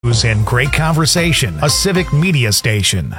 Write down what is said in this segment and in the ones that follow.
News and great conversation, a civic media station.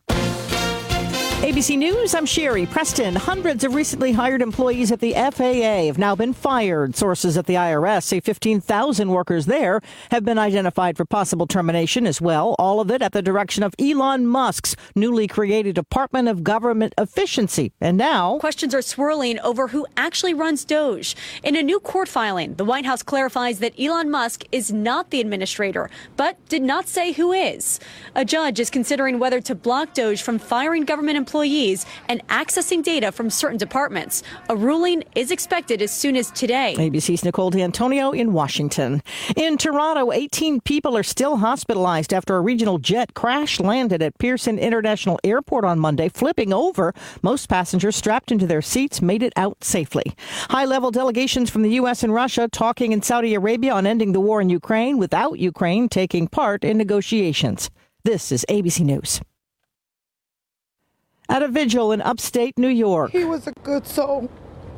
ABC News, I'm Sherry Preston. Hundreds of recently hired employees at the FAA have now been fired. Sources at the IRS say 15,000 workers there have been identified for possible termination as well. All of it at the direction of Elon Musk's newly created Department of Government Efficiency. And now questions are swirling over who actually runs DOGE. In a new court filing, the White House clarifies that Elon Musk is not the administrator, but did not say who is. A judge is considering whether to block DOGE from firing government employees and accessing data from certain departments. A ruling is expected as soon as today. ABC's Nicole D'Antonio in Washington. In Toronto, 18 people are still hospitalized after a regional jet crash landed at Pearson International Airport on Monday, flipping over. Most passengers strapped into their seats made it out safely. High-level delegations from the U.S. and Russia talking in Saudi Arabia on ending the war in Ukraine without Ukraine taking part in negotiations. This is ABC News. At a vigil in upstate New York. He was a good soul.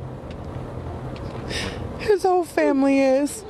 His whole family is.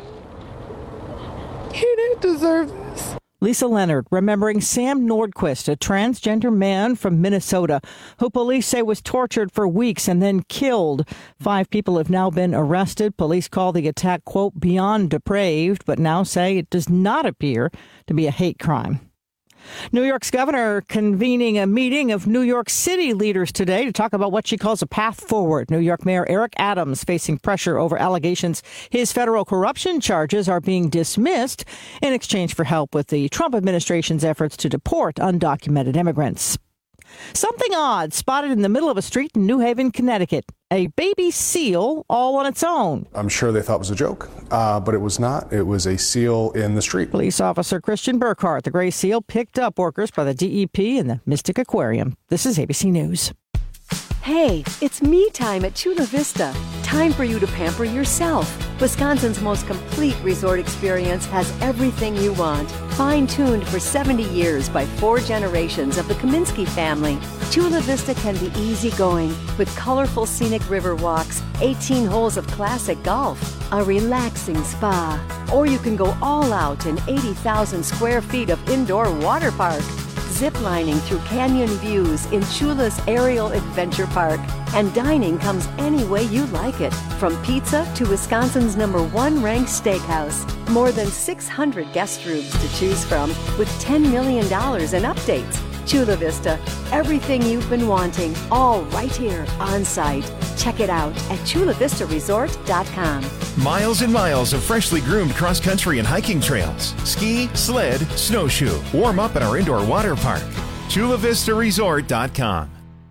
He didn't deserve this. Lisa Leonard remembering Sam Nordquist, a transgender man from Minnesota, who police say was tortured for weeks and then killed. 5 people have now been arrested. Police call the attack, quote, beyond depraved, but now say it does not appear to be a hate crime. New York's governor convening a meeting of New York City leaders today to talk about what she calls a path forward. New York Mayor Eric Adams facing pressure over allegations his federal corruption charges are being dismissed in exchange for help with the Trump administration's efforts to deport undocumented immigrants. Something odd spotted in the middle of a street in New Haven, Connecticut. A baby seal all on its own. I'm sure they thought it was a joke, but it was not. It was a seal in the street. Police officer Christian Burkhart, the gray seal, picked up workers by the DEP in the Mystic Aquarium. This is ABC News. Hey, it's me time at Chula Vista. Time for you to pamper yourself. Wisconsin's most complete resort experience has everything you want. Fine-tuned for 70 years by 4 generations of the Kaminsky family. Chula Vista can be easygoing with colorful scenic river walks, 18 holes of classic golf, a relaxing spa. Or you can go all out in 80,000 square feet of indoor water park. Ziplining through canyon views in Chula's Aerial Adventure Park. And dining comes any way you like it, from pizza to Wisconsin's #1 ranked steakhouse. More than 600 guest rooms to choose from, with $10 million in updates. Chula Vista, everything you've been wanting, all right here on site. Check it out at chulavistaresort.com. Miles and miles of freshly groomed cross-country and hiking trails. Ski, sled, snowshoe. Warm up at our indoor water park. chulavistaresort.com.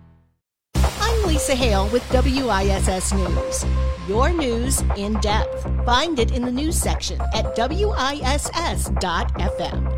I'm Lisa Hale with WISS News. Your news in depth. Find it in the news section at WISS.FM.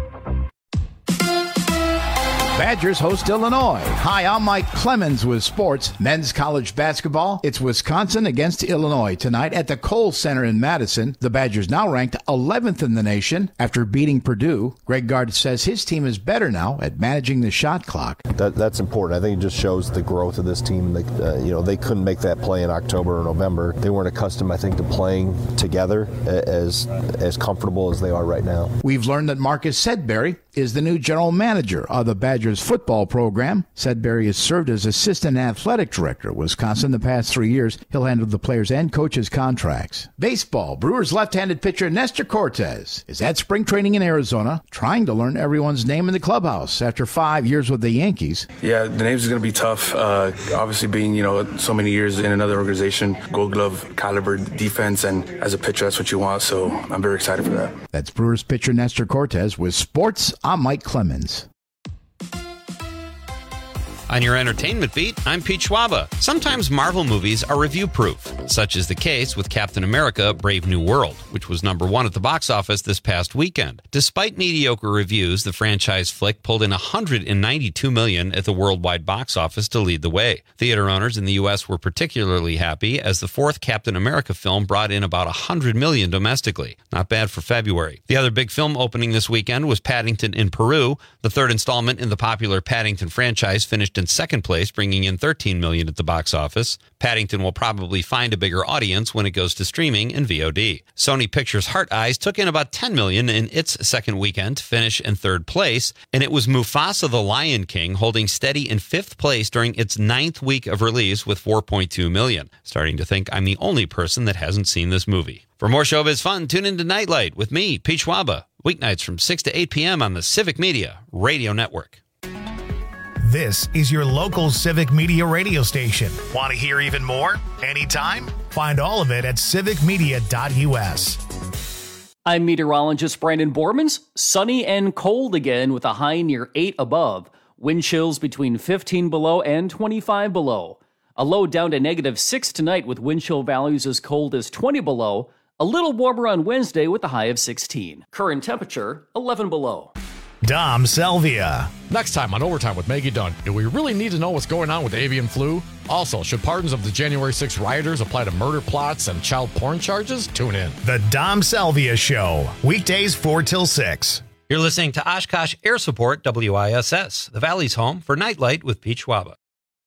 Badgers host Illinois. Hi, I'm Mike Clemens with sports. Men's college basketball. It's Wisconsin against Illinois tonight at the Kohl Center in Madison. The Badgers now ranked 11th in the nation after beating Purdue. Greg Gard says his team is better now at managing the shot clock. That's important. I think it just shows the growth of this team. They couldn't make that play in October or November. They weren't accustomed, I think, to playing together as comfortable as they are right now. We've learned that Marcus Sedbury is the new general manager of the Badgers football program. Sedbury has served as assistant athletic director at Wisconsin the past 3 years. He'll handle the players' and coaches' contracts. Baseball. Brewers left-handed pitcher Nestor Cortes is at spring training in Arizona, trying to learn everyone's name in the clubhouse after 5 years with the Yankees. Yeah, the names is going to be tough. Obviously being, so many years in another organization, Gold Glove caliber defense, and as a pitcher, that's what you want. So I'm very excited for that. That's Brewers pitcher Nestor Cortes with sports. I'm Mike Clemens. On your entertainment beat, I'm Pete Schwaba. Sometimes Marvel movies are review-proof. Such is the case with Captain America: Brave New World, which was #1 at the box office this past weekend. Despite mediocre reviews, the franchise flick pulled in $192 million at the worldwide box office to lead the way. Theater owners in the U.S. were particularly happy as the 4th Captain America film brought in about $100 million domestically. Not bad for February. The other big film opening this weekend was Paddington in Peru. The 3rd installment in the popular Paddington franchise finished finished in second place, bringing in $13 million at the box office. Paddington will probably find a bigger audience when it goes to streaming and VOD. Sony Pictures' Heart Eyes took in about $10 million in its second weekend to finish in third place, and it was Mufasa the Lion King holding steady in fifth place during its 9th week of release with $4.2 million. Starting to think I'm the only person that hasn't seen this movie. For more showbiz fun, tune into Nightlight with me, Pete Schwaba, weeknights from 6 to 8 p.m. on the Civic Media Radio Network. This is your local Civic Media radio station. Want to hear even more? Anytime? Find all of it at civicmedia.us. I'm meteorologist Brandon Bormans. Sunny and cold again with a high near 8 above. Wind chills between 15 below and 25 below. A low down to -6 tonight with wind chill values as cold as 20 below. A little warmer on Wednesday with a high of 16. Current temperature, 11 below. Dom Selvia. Next time on Overtime with Maggie Dunn, do we really need to know what's going on with avian flu? Also, should pardons of the January 6 rioters apply to murder plots and child porn charges? Tune in. The Dom Selvia Show. Weekdays 4 till 6. You're listening to Oshkosh Air Support WISS, the Valley's home for Nightlight with Pete Schwaba.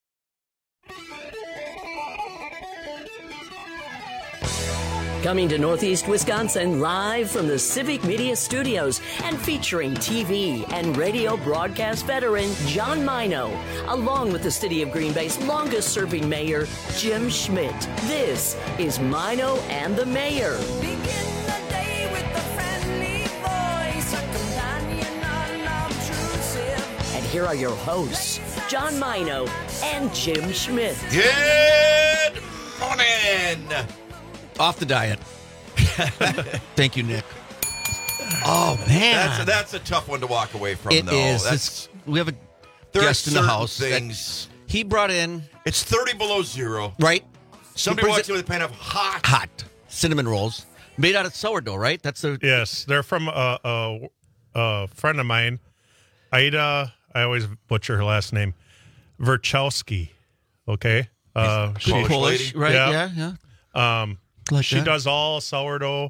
Coming to Northeast Wisconsin live from the Civic Media Studios and featuring TV and radio broadcast veteran John Mino, along with the City of Green Bay's longest-serving mayor, Jim Schmidt. This is Mino and the Mayor. Begin the day with a friendly voice, a companion unobtrusive. And here are your hosts, John Mino and Jim Schmidt. Good morning. Off the diet. Thank you, Nick. Oh, man. That's a tough one to walk away from, It though. is. We have a guest in the house. Things. He brought in. It's 30 below zero. Right. Somebody walks in with a pan of hot cinnamon rolls made out of sourdough, right? That's the. Yes. They're from a friend of mine, Ida. I always butcher her last name. Verchowski. Okay. She's Polish, right? Yeah. She does all sourdough.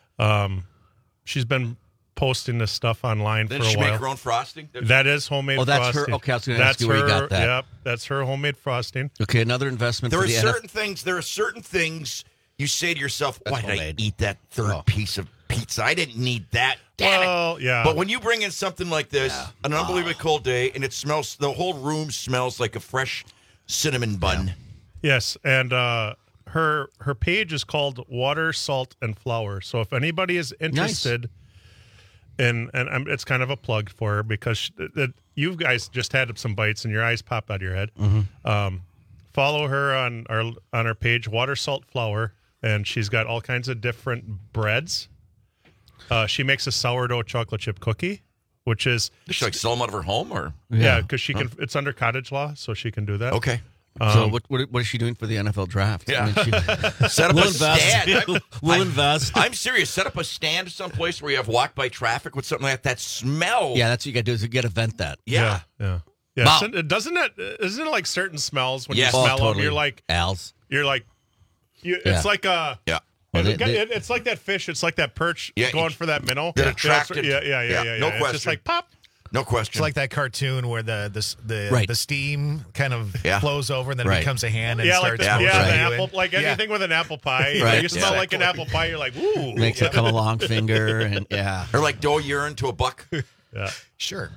She's been posting this stuff online for a while. Did she make her own frosting? That is homemade frosting. That's her. Okay, I was going to ask you where you got that. Yep, that's her homemade frosting. Okay, another investment There for are the certain things. There are certain things you say to yourself, "Why did I eat that third piece of pizza? I didn't need that." Damn it. Yeah. But when you bring in something like this, an unbelievably cold day, and it smells, the whole room smells like a fresh cinnamon bun. Yes, and her page is called Water, Salt, and Flour. So if anybody is interested in, and it's kind of a plug for her because you guys just had some bites and your eyes popped out of your head. Mm-hmm. Follow her on our page, Water, Salt, Flour, and she's got all kinds of different breads. She makes a sourdough chocolate chip cookie, which is... Does she sell them out of her home, or? Yeah, because she can. It's under cottage law, so she can do that. Okay. So what is she doing for the NFL draft? Yeah. I mean, set up a stand. We'll invest. I'm serious. Set up a stand someplace where you have walk by traffic with something like that smell. Yeah, that's what you got to do is you got to vent that. Yeah. Wow. So, isn't it like certain smells when you smell them, you're like Al's. You're like, it's like a Well, it's like that fish. It's like that perch going for that minnow. That attracted. Yeah. No question. It's just like pop. No question. It's like that cartoon where the steam kind of flows over and then it becomes a hand and starts. An apple, like anything with an apple pie. Right. You smell like an apple pie. You're like, ooh. Makes it come a long finger and or like dough urine to a buck. Yeah. Sure.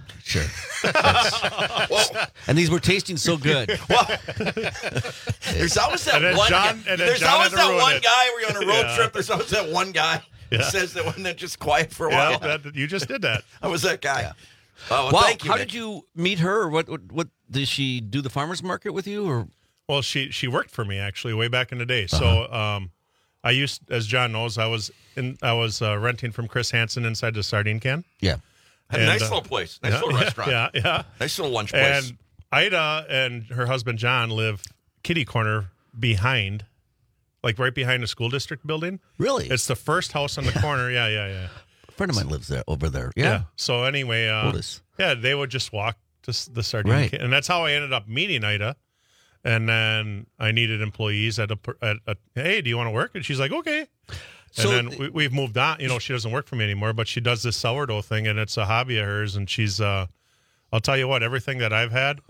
And these were tasting so good. Well, there's always that one guy. There's always that one guy where you're on a road trip. There's always that one guy who says that when they're just quiet for a while. You just did that. I was that guy. Yeah. Well, thank you. How did you meet her? What did she do the farmer's market with you, or? Well, she worked for me actually way back in the day. So I used, as John knows, I was renting from Chris Hansen inside the Sardine Can. Yeah, a nice little place, nice little restaurant. Yeah, nice little lunch place. And Ida and her husband John live kitty corner behind, like right behind the school district building. Really? It's the first house on the corner. Yeah. A friend of mine lives there, over there. Yeah. So anyway, Otis. They would just walk to the Sardine Can, and that's how I ended up meeting Ida. And then I needed employees at hey, do you want to work? And she's like, okay. So and then we've moved on. You know, she doesn't work for me anymore, but she does this sourdough thing, and it's a hobby of hers. And she's, I'll tell you what, everything that I've had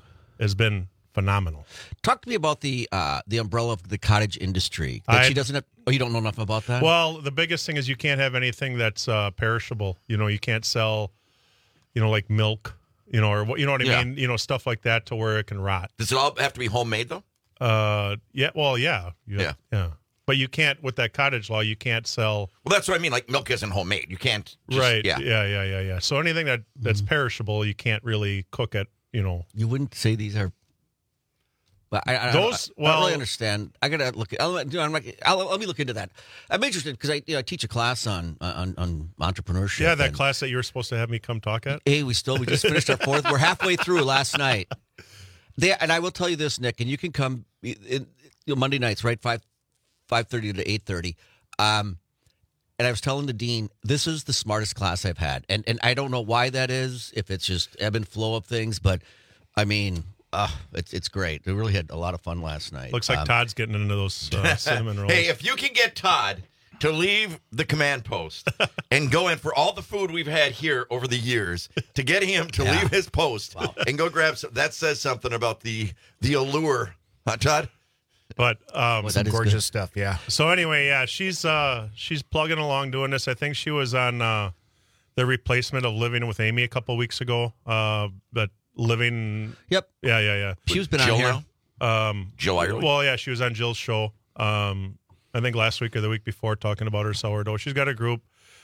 has been phenomenal. Talk to me about the umbrella of the cottage industry. She doesn't have. Oh, you don't know enough about that? Well, the biggest thing is you can't have anything that's perishable. You can't sell, like milk, or what, you know what I mean? Stuff like that to where it can rot. Does it all have to be homemade, though? Yeah. Well, yeah. But you can't, with that cottage law, you can't sell. Well, that's what I mean. Like milk isn't homemade. You can't. Right. Yeah. Yeah. So anything that's perishable, you can't really cook it. You wouldn't say these are. But I don't really understand. I gotta look. Let me look into that. I'm interested because I teach a class on entrepreneurship. Yeah, that class that you were supposed to have me come talk at. Hey, we just finished our fourth. We're halfway through last night. And I will tell you this, Nick, and you can come Monday nights, right? 5:30 to 8:30. And I was telling the dean, this is the smartest class I've had, and I don't know why that is. If it's just ebb and flow of things, but I mean. It's great. We really had a lot of fun last night. Looks like Todd's getting into those cinnamon rolls. Hey, if you can get Todd to leave the command post and go in for all the food we've had here over the years, to get him to leave his post and go grab some, that says something about the allure, huh, Todd? But some gorgeous stuff, yeah. So anyway, she's plugging along doing this. I think she was on the replacement of Living with Amy a couple weeks ago. But Living. Yep. Yeah. She's been on here. Jill Ireland. Well, yeah, she was on Jill's show. I think last week or the week before, talking about her sourdough. She's got a group.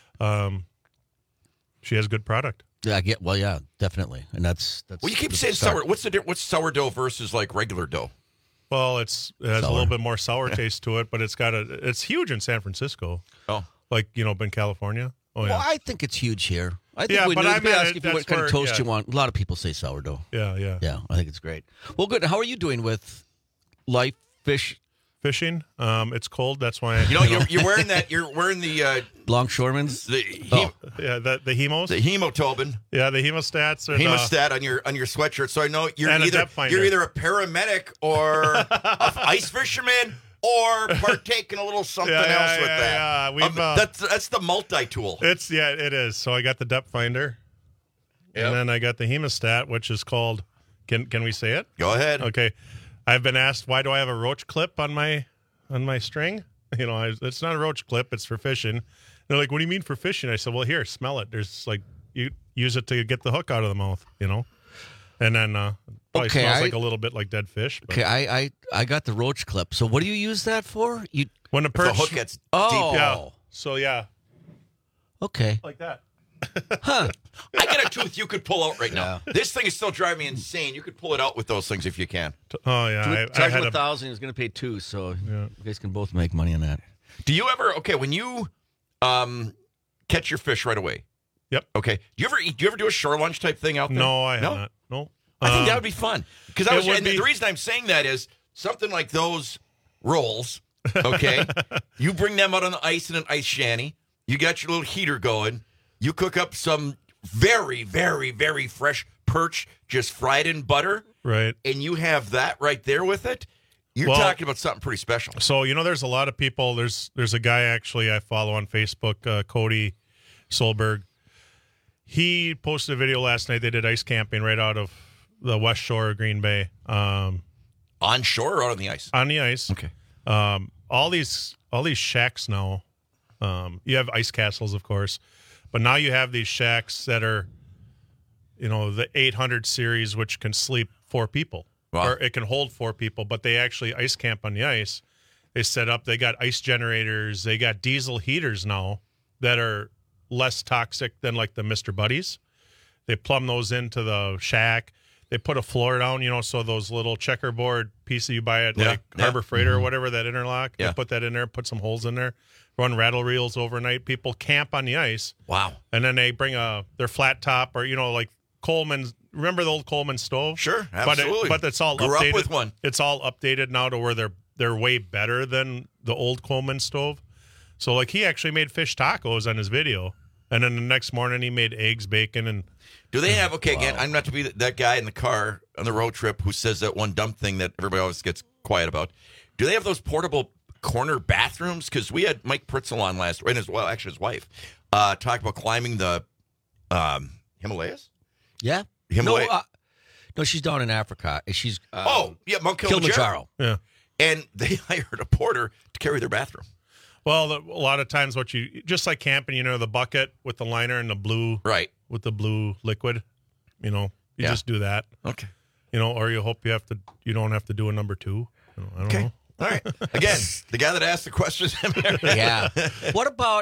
She has good product. Yeah, definitely, and that's. Well, you keep saying sourdough. What's sourdough versus like regular dough? Well, it has a little bit more sour taste to it, but it's huge in San Francisco. Oh, like in California. Oh yeah. Well, I think it's huge here. I think but I mean, ask if what kind of toast you want. A lot of people say sourdough. Yeah. I think it's great. Well, good. How are you doing with life fishing? It's cold. That's why. You're wearing that. You're wearing the longshoremen's. The hemos. The hemotobin. Yeah, the hemostats. Or hemostat on your sweatshirt. So I know you're either a paramedic or an ice fisherman. Or partake in a little something else with that. Yeah. That's the multi-tool. It is. So I got the depth finder, and then I got the hemostat, which is called. Can we say it? Go ahead. Okay. I've been asked, why do I have a roach clip on my string? It's not a roach clip. It's for fishing. They're like, what do you mean for fishing? I said, well, here, smell it. There's you use it to get the hook out of the mouth. And then probably smells like a little bit like dead fish. But. Okay, I got the roach clip. So what do you use that for? When the perch, the hook gets deep. Yeah. So yeah. Okay. Like that. Huh. I got a tooth you could pull out right now. This thing is still driving me insane. You could pull it out with those things if you can. Oh yeah. Charge him $1,000. He's going to pay $2,000. So you guys can both make money on that. Do you ever? Okay, when you catch your fish right away. Yep. Okay. Do you ever do a shore lunch type thing out there? No, I have not. No. I think that would be fun. Because the reason I'm saying that is something like those rolls, okay? You bring them out on the ice in an ice shanty. You got your little heater going. You cook up some very, very, very fresh perch just fried in butter. Right. And you have that right there with it. You're talking about something pretty special. So, there's a lot of people. There's a guy actually I follow on Facebook, Cody Solberg. He posted a video last night. They did ice camping right out of the west shore of Green Bay. On shore or out on the ice? On the ice. Okay. All these shacks now. You have ice castles, of course, but now you have these shacks that are, the 800 series, which can sleep 4 people. Wow. Or it can hold 4 people, but they actually ice camp on the ice. They set up. They got ice generators. They got diesel heaters now that are less toxic than like the Mr. Buddies. They plumb those into the shack. They put a floor down, so those little checkerboard pieces you buy at Harbor Freighter or whatever, that interlock. They put that in there, put some holes in there, run rattle reels overnight. People camp on the ice. Wow. And then they bring their flat top or, like Coleman's. Remember the old Coleman stove? Sure, absolutely. But it's all Grew updated. Up with one. It's all updated now to where they're way better than the old Coleman stove. So like he actually made fish tacos on his video. And then the next morning he made eggs, bacon, and... Do they have... Okay, again, I'm not to be that guy in the car on the road trip who says that one dumb thing that everybody always gets quiet about. Do they have those portable corner bathrooms? Because we had Mike Pritzel on last... And his wife. Talk about climbing the Himalayas? Yeah. Himalaya. No, she's down in Africa. She's Mount Kilimanjaro. Yeah. And they hired a porter to carry their bathroom. Well, a lot of times just like camping, the bucket with the liner and the blue, right, with the blue liquid, you just do that. Okay. Or you hope you don't have to do a number 2. I don't know. All right. Again, the guy that asked the questions. Yeah. What about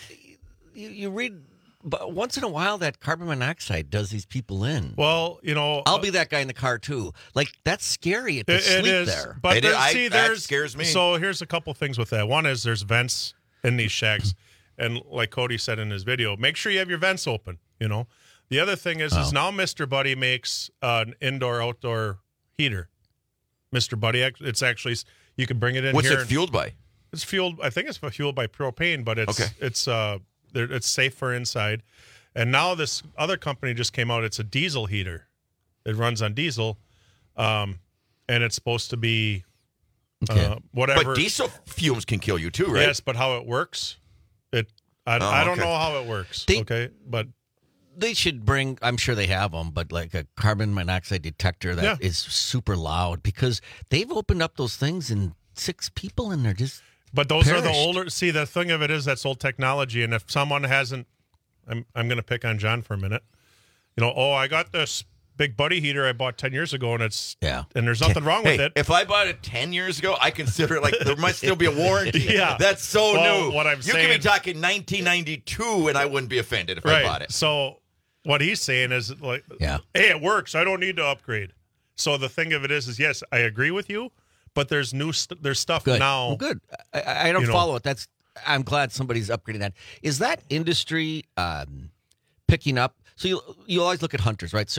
you read? But once in a while, that carbon monoxide does these people in. Well, I'll be that guy in the car too. Like that's scary to sleep there. But that scares me. So here's a couple things with that. One is there's vents in these shacks, and like Cody said in his video, make sure you have your vents open. The other thing is now Mr. Buddy makes an indoor-outdoor heater. Mr. Buddy, it's actually you can bring it in. What's here it fueled by? It's fueled. I think it's fueled by propane, but it's safe for inside. And now this other company just came out. It's a diesel heater. It runs on diesel, and it's supposed to be whatever. But diesel fumes can kill you too, right? Yes, but how it works, I don't know how it works. But they should bring. I'm sure they have them, but like a carbon monoxide detector that is super loud because they've opened up those things and 6 people in there just. But those are the older. See, the thing of it is that's old technology, and if someone hasn't, I'm going to pick on John for a minute. I got this big Buddy heater I bought 10 years ago, and and there's nothing wrong with it. If I bought it 10 years ago, I consider it like there might still be a warranty. Yeah, that's so new. What I'm saying, you could be talking 1992, and I wouldn't be offended if I bought it. So what he's saying is hey, it works. I don't need to upgrade. So the thing of it is yes, I agree with you. But there's there's stuff now. Well, good. I don't follow it. I'm glad somebody's upgrading that. Is that industry picking up? So you always look at hunters, right?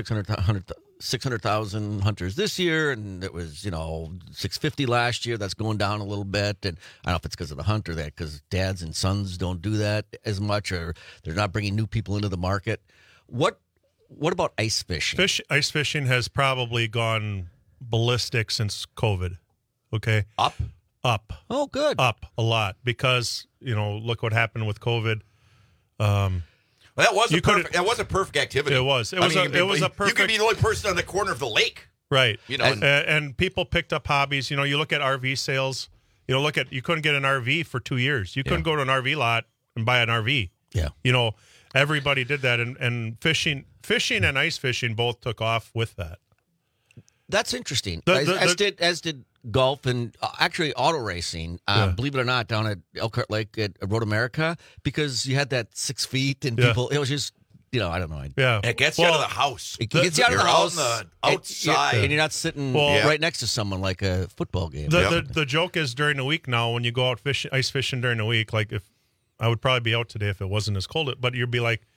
600,000 hunters this year, and it was 650 last year. That's going down a little bit, and I don't know if it's because of the hunter, because dads and sons don't do that as much, or they're not bringing new people into the market. What about ice fishing? Ice fishing has probably gone ballistic since COVID. Okay. Up. Oh, good. Up a lot because look what happened with COVID. Well, that was a perfect activity. It was. It was a perfect. You could be the only person on the corner of the lake. Right. And people picked up hobbies. You look at RV sales. You couldn't get an RV for 2 years. You couldn't go to an RV lot and buy an RV. Yeah. Everybody did that, and fishing and ice fishing both took off with that. That's interesting. As did golf and actually auto racing. Believe it or not, down at Elkhart Lake at Road America, because you had that 6 feet and people. It was just I don't know. It gets you out of the house. It gets you out of the house. Out outside, and you're not sitting right next to someone like a football game. The joke is during the week now when you go out ice fishing during the week. Like if I would probably be out today if it wasn't as cold, but you'd be like,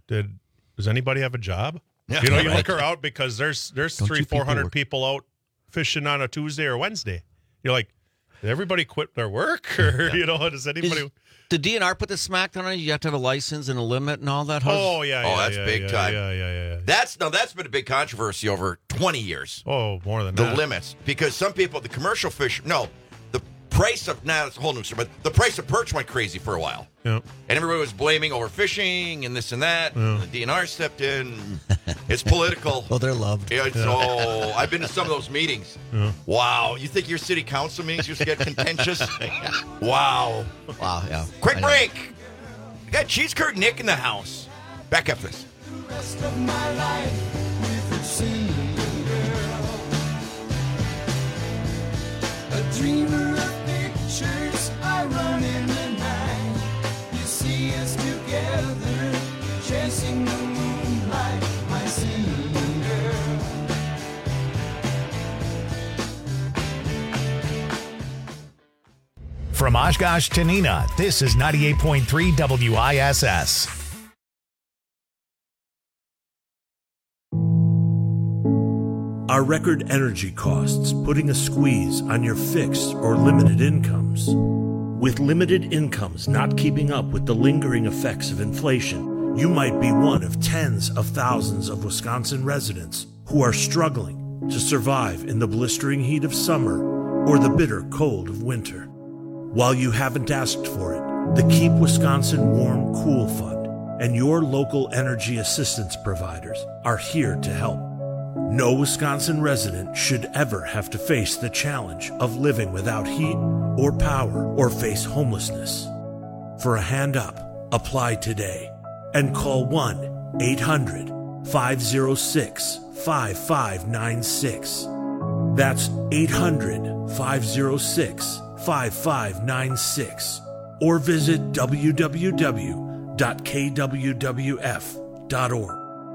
does anybody have a job? Yeah, you look around because there's 300-400 people out fishing on a Tuesday or Wednesday. You're like, did everybody quit their work, or does anybody? Did DNR put the smackdown on you? You have to have a license and a limit and all that. That's big time. Yeah. That's been a big controversy over 20 years. Oh, more than that. The limits, because some people, the commercial fish, the price of it's a whole new story, but the price of perch went crazy for a while. Yeah. And everybody was blaming overfishing and this and that. Yeah. And the DNR stepped in. It's political. Well, they're loved. I've been to some of those meetings. Yeah. Wow. You think your city council meetings used to get contentious? Wow. Wow, yeah. Quick break. We got Cheese Curd Nick in the house. Back after this. The rest of my life with a single girl. A dreamer of pictures, I run in the night. You see us together, chasing the moonlight, my singing girl. From Oshkosh to Neenah, this is 98.3 WISS. Are record energy costs putting a squeeze on your fixed or limited incomes? With limited incomes not keeping up with the lingering effects of inflation, you might be one of tens of thousands of Wisconsin residents who are struggling to survive in the blistering heat of summer or the bitter cold of winter. While you haven't asked for it, the Keep Wisconsin Warm Cool Fund and your local energy assistance providers are here to help. No Wisconsin resident should ever have to face the challenge of living without heat or power or face homelessness. For a hand up, apply today and call 1-800-506-5596. That's 800-506-5596. Or visit www.kwwf.org.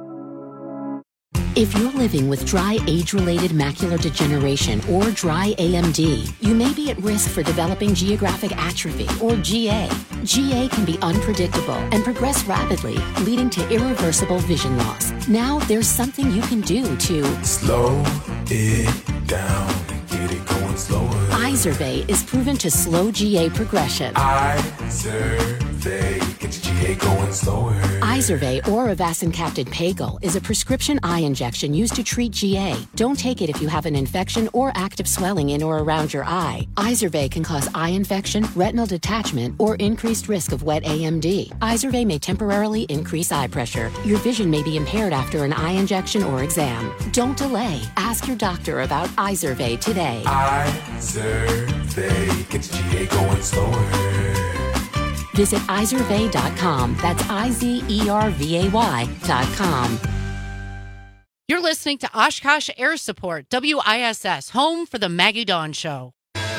If you're living with dry age-related macular degeneration or dry AMD, you may be at risk for developing geographic atrophy or GA. GA can be unpredictable and progress rapidly, leading to irreversible vision loss. Now there's something you can do to slow it down and get it going slower. Izervay is proven to slow GA progression. Izervay gets GA going slower. Izervay or avacincaptad pagel is a prescription eye injection used to treat GA. Don't take it if you have an infection or active swelling in or around your eye. Izervay can cause eye infection, retinal detachment, or increased risk of wet AMD. Izervay may temporarily increase eye pressure. Your vision may be impaired after an eye injection or exam. Don't delay. Ask your doctor about Izervay today. Izervay gets GA going slower. Visit Izervay.com. That's IZERVAY.com. You're listening to Oshkosh Air Support, WISS, home for the Maggie Dawn Show.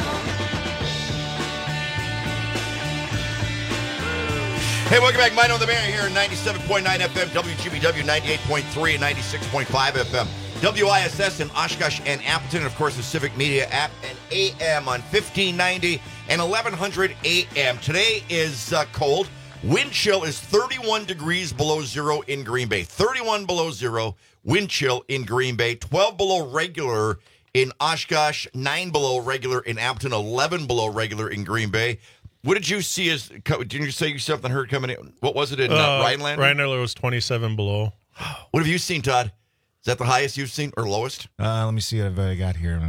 Hey, welcome back. Mino the Mayor here, 97.9 FM, WGBW 98.3 and 96.5 FM. WISS in Oshkosh and Appleton, and of course the Civic Media app and AM on 1590 and 1100 AM. Today is cold. Wind chill is 31 degrees below zero in Green Bay. 31 below zero, wind chill in Green Bay. 12 below regular in Oshkosh. 9 below regular in Appleton. 11 below regular in Green Bay. What did you see as, didn't you say you something heard coming in? What was it in Rhineland? Rhineland was 27 below. What have you seen, Todd? Is that the highest you've seen or lowest? Let me see what I got here.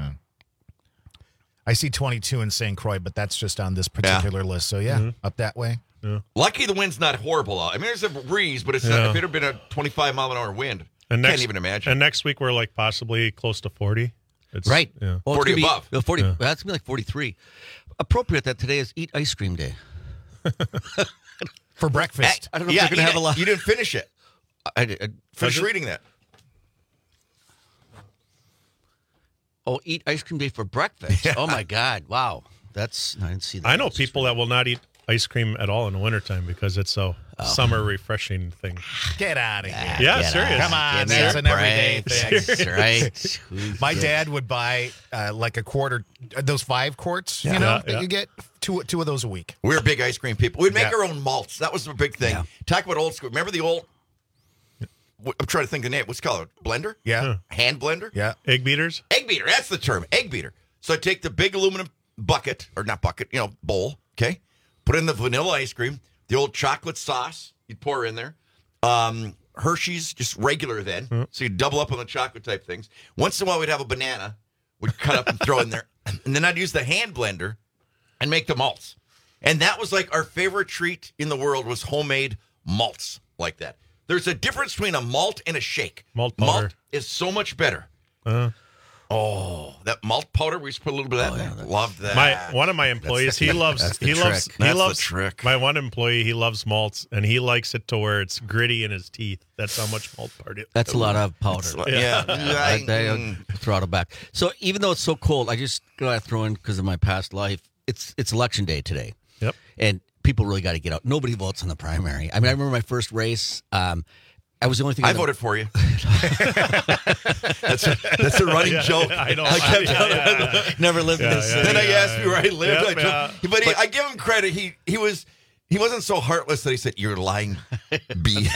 I see 22 in St. Croix, but that's just on this particular list. So, up that way. Yeah. Lucky the wind's not horrible out. I mean, there's a breeze, but it's not, if it had been a 25-mile-an-hour wind, can't even imagine. And next week, we're like possibly close to 40. It's, right. Yeah. Well, 40 above. 40, that's going to be like 43. Appropriate that today is Eat Ice Cream Day. For breakfast. I don't know if they're going to have a lot. You didn't finish it. I did. Finish reading that. Oh, Eat Ice Cream Day for breakfast. Yeah. Oh, my God. Wow. I didn't see that. I know people that will not eat ice cream at all in the wintertime because it's a summer refreshing thing. Get out of here. Yeah, serious. Come on, that's an everyday thing. That's right. My dad would buy like a quarter, those 5 quarts, that you get, two of those a week. We're big ice cream people. We'd make our own malts. That was a big thing. Yeah. Talk about old school. Remember the old, I'm trying to think the name. What's it called? Blender? Yeah. Hand blender? Yeah. Egg beaters? Egg beater. That's the term. Egg beater. So I take the big aluminum bucket, or not bucket, bowl, okay? Put in the vanilla ice cream, the old chocolate sauce you'd pour in there. Hershey's, just regular then. So you'd double up on the chocolate type things. Once in a while, we'd have a banana. We'd cut up and throw in there. And then I'd use the hand blender and make the malts. And that was like our favorite treat in the world was homemade malts like that. There's a difference between a malt and a shake. Malt powder. Malt is so much better. Oh, that malt powder, we used to put a little bit of that in there. Loved that. One of my employees, he loves the trick. My one employee, he loves malts, and he likes it to where it's gritty in his teeth. That's how much malt powder. That's a lot of powder. Yeah. Throttle back. So even though it's so cold, I just got to throw in, because of my past life, it's election day today. Yep. And people really got to get out. Nobody votes in the primary. I mean, I remember my first race. I was the only thing. I voted for you. That's a running joke. I know. Never lived in this city. Then I asked me where I lived. I give him credit. He wasn't so heartless that he said, "You're lying, B."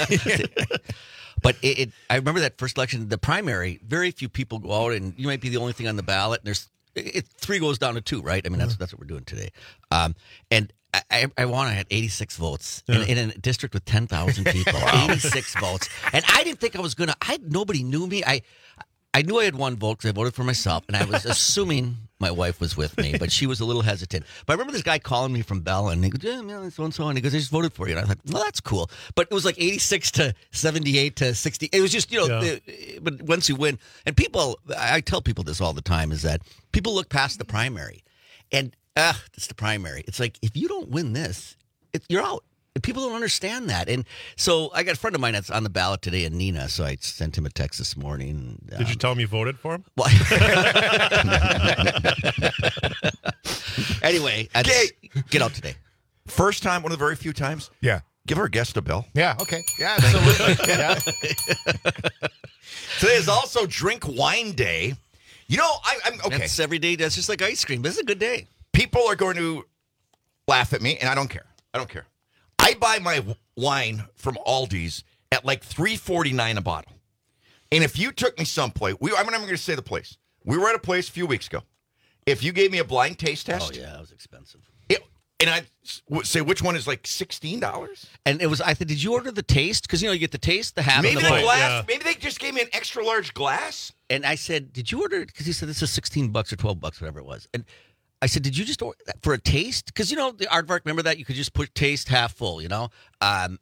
But I remember that first election, the primary. Very few people go out, and you might be the only thing on the ballot. And there's 3 goes down to 2, right? I mean, that's what we're doing today. And I won. I had 86 votes in a district with 10,000 people. 86 votes, and I didn't think I was gonna. Nobody knew me. I knew I had one vote because I voted for myself, and I was assuming my wife was with me, but she was a little hesitant. But I remember this guy calling me from Bell, and he goes, yeah, so-and-so, and he goes, I just voted for you. And I thought, well, that's cool. But it was like 86 to 78 to 60. It was just, but once you win, and people, I tell people this all the time, is that people look past the primary. And, it's the primary. It's like, if you don't win this, you're out. People don't understand that. And so I got a friend of mine that's on the ballot today in Neenah, so I sent him a text this morning. Did you tell him you voted for him? Well, anyway, get out today. First time, one of the very few times. Yeah. Give our guest a bell. Yeah, okay. Yeah, absolutely. Yeah. Today is also Drink Wine Day. You know, I'm okay. That's every day. That's just like ice cream. This is a good day. People are going to laugh at me, and I don't care. I buy my wine from Aldi's at like $3.49 a bottle. And if you took me someplace, I'm not going to say the place. We were at a place a few weeks ago. If you gave me a blind taste test. Oh, yeah, it was expensive. And I'd say which one is like $16. And it was, I said, did you order the taste? Because, you get the taste, the half, maybe and the glass. Yeah. Maybe they just gave me an extra large glass. And I said, did you order it? Because he said, this is $16 or $12, whatever it was. And I said, did you just order that for a taste? Because, the aardvark, remember that? You could just put taste half full, And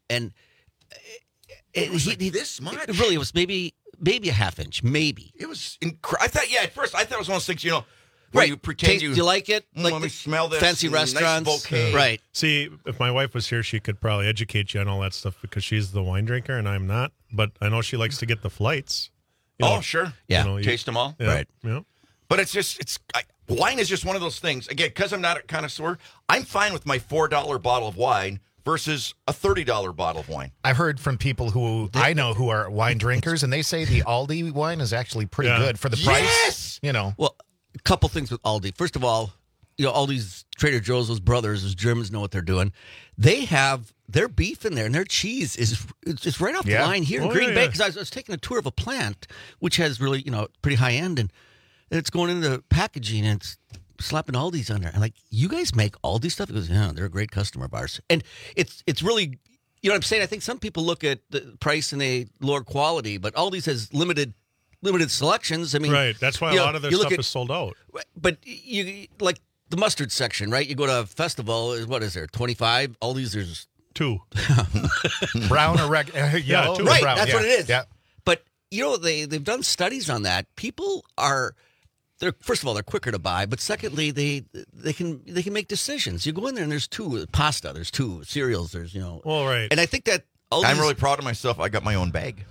it was like this much. It really was maybe a half inch, maybe. It was incredible. I thought, at first, I thought it was one of those things, where you pretend do you like it? Like let me smell this. Fancy restaurants. Nice bouquet. Right. See, if my wife was here, she could probably educate you on all that stuff because she's the wine drinker and I'm not. But I know she likes to get the flights. Sure. Yeah. Taste them all. Yeah, right. Yeah. But wine is just one of those things. Again, because I'm not a connoisseur, I'm fine with my $4 bottle of wine versus a $30 bottle of wine. I've heard from people who I know who are wine drinkers, and they say the Aldi wine is actually pretty good for the price. Yes! Well, a couple things with Aldi. First of all, all these Trader Joe's, those brothers, those Germans know what they're doing. They have their beef in there, and their cheese is it's right off the line here in Green Bay. Because I was taking a tour of a plant, which has really, pretty high end, and it's going into the packaging, and it's slapping Aldi's on there. I'm like, you guys make Aldi stuff? He goes, yeah, they're a great customer of ours. And it's really, you know what I'm saying? I think some people look at the price and they lower quality, but Aldi's has limited selections. I mean, right. That's why a lot of their stuff is sold out. But you like the mustard section, right? You go to a festival, what is there, 25? Aldi's, there's 2. Brown or yellow? 2. Right, brown. that's what it is. Yeah. But, they've done studies on that. People they're first of all, they're quicker to buy, but secondly, they can make decisions. You go in there and there's 2 pasta, there's 2 cereals, there's Well, right. And I think that I'm really proud of myself. I got my own bag.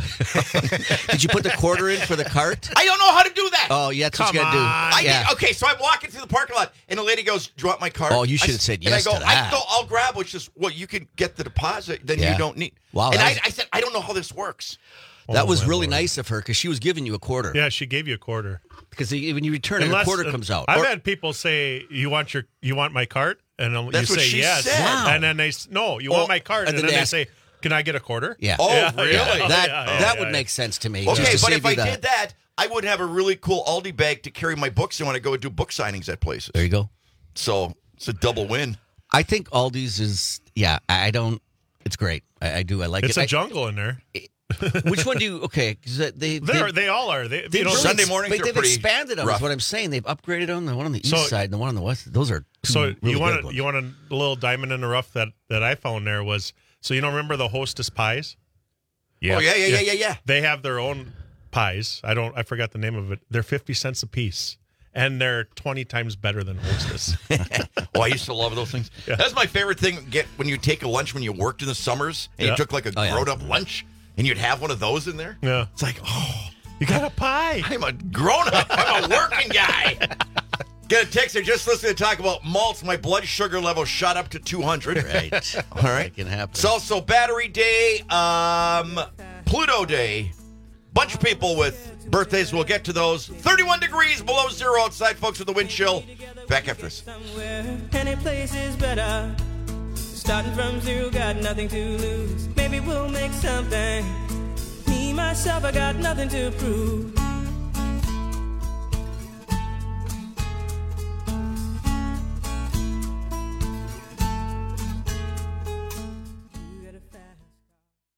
Did you put the quarter in for the cart? I don't know how to do that. Oh, yeah, that's what you got to do. Okay, so I'm walking through the parking lot, and the lady goes, "Do you want my cart?" Oh, you should have said yes to that. I go, I'll grab, which is, you can get the deposit, then you don't need. Wow. And I said, I don't know how this works. That was really nice of her because she was giving you a quarter. Yeah, she gave you a quarter. Because when you return it, a quarter comes out. I've had people say, "You want my cart?" And that's you what say she yes, said. Wow. and then you want my cart, and then they say, "Can I get a quarter?" Yeah. Oh, yeah. really? That would make sense to me. Okay, but if I did that, I would have a really cool Aldi bag to carry my books in when I go and do book signings at places. There you go. So it's a double win. I think Aldi's is, I don't, it's great. I do. I like it. It's a jungle in there. Which one do you, okay, because they all are. Sunday mornings they've expanded them, is what I'm saying. They've upgraded them. The one on the east side and the one on the west. Those are two really you want good ones. You want a little diamond in the rough that I found there was, so remember the Hostess pies? Yeah. Oh, yeah. They have their own pies. I forgot the name of it. They're 50 cents a piece. And they're 20 times better than Hostess. I used to love those things. Yeah. That's my favorite thing. When you take a lunch when you worked in the summers and you took like a grown-up lunch and you'd have one of those in there. Yeah. It's like, you got a pie. I'm a grown-up. I'm a working guy. Get a text there. Just listening to talk about malts. My blood sugar level shot up to 200. Right. All right. It can happen. It's also Battery Day, Pluto Day. Bunch of people with birthdays. We'll get to those. 31 degrees below zero outside, folks, with the wind chill. Back after this. Any place is better. Starting from zero, got nothing to lose. Maybe we'll make something. Me, myself, I got nothing to prove.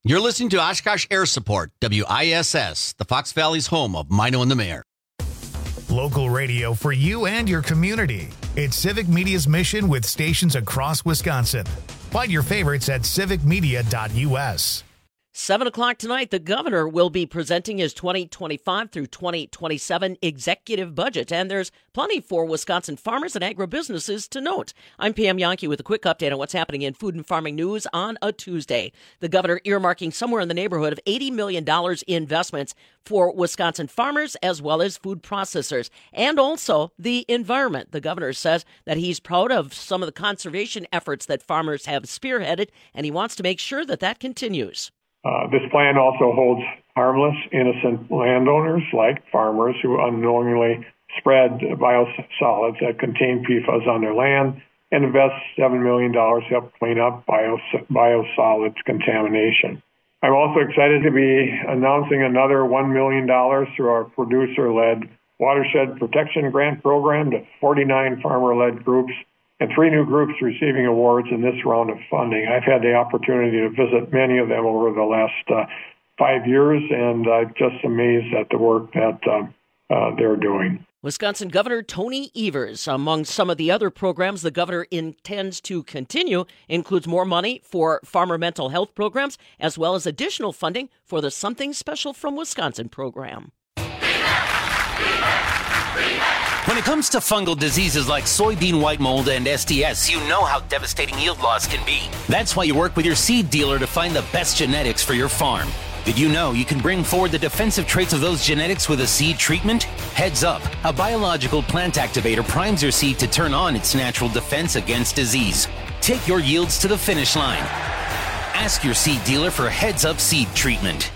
You're listening to Oshkosh Air Support, WISS, the Fox Valley's home of Mino and the Mayor. Local radio for you and your community. It's Civic Media's mission with stations across Wisconsin. Find your favorites at civicmedia.us. 7 o'clock tonight, the governor will be presenting his 2025 through 2027 executive budget, and there's plenty for Wisconsin farmers and agribusinesses to note. I'm Pam Yankee with a quick update on what's happening in food and farming news on a Tuesday. The governor earmarking somewhere in the neighborhood of $80 million investments for Wisconsin farmers as well as food processors, and also the environment. The governor says that he's proud of some of the conservation efforts that farmers have spearheaded, and he wants to make sure that that continues. This plan also holds harmless, innocent landowners like farmers who unknowingly spread biosolids that contain PFAS on their land and invest $7 million to help clean up biosolids contamination. I'm also excited to be announcing another $1 million through our producer-led Watershed Protection Grant Program to 49 farmer-led groups and 3 new groups receiving awards in this round of funding. I've had the opportunity to visit many of them over the last 5 years, and I'm just amazed at the work that they're doing. Wisconsin Governor Tony Evers, among some of the other programs the governor intends to continue, includes more money for farmer mental health programs, as well as additional funding for the Something Special from Wisconsin program. When it comes to fungal diseases like soybean white mold and STS, you know how devastating yield loss can be. That's why you work with your seed dealer to find the best genetics for your farm. Did you know you can bring forward the defensive traits of those genetics with a seed treatment? Heads Up, a biological plant activator primes your seed to turn on its natural defense against disease. Take your yields to the finish line. Ask your seed dealer for Heads Up seed treatment.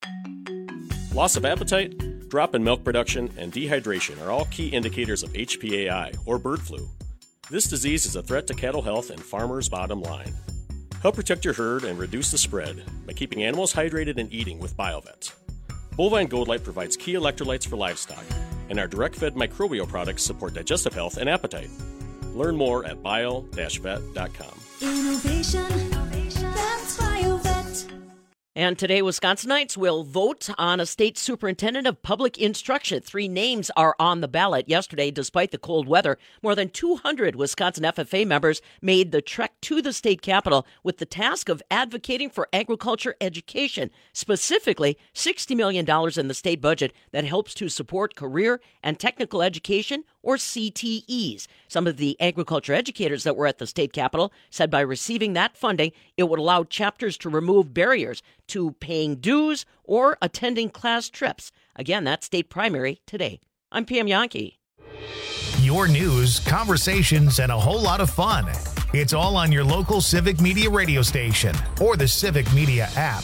Loss of appetite, drop in milk production, and dehydration are all key indicators of HPAI, or bird flu. This disease is a threat to cattle health and farmers' bottom line. Help protect your herd and reduce the spread by keeping animals hydrated and eating with BioVet. Bovine Gold Light provides key electrolytes for livestock, and our direct-fed microbial products support digestive health and appetite. Learn more at bio-vet.com. Innovation, that's BioVet. And today, Wisconsinites will vote on a state superintendent of public instruction. 3 names are on the ballot. Yesterday, despite the cold weather, more than 200 Wisconsin FFA members made the trek to the state capitol with the task of advocating for agriculture education, specifically $60 million in the state budget that helps to support career and technical education, or CTEs. Some of the agriculture educators that were at the state capitol said by receiving that funding, it would allow chapters to remove barriers to paying dues or attending class trips. Again, that's state primary today. I'm Pam Yankee. Your news, conversations, and a whole lot of fun. It's all on your local Civic Media radio station or the Civic Media app.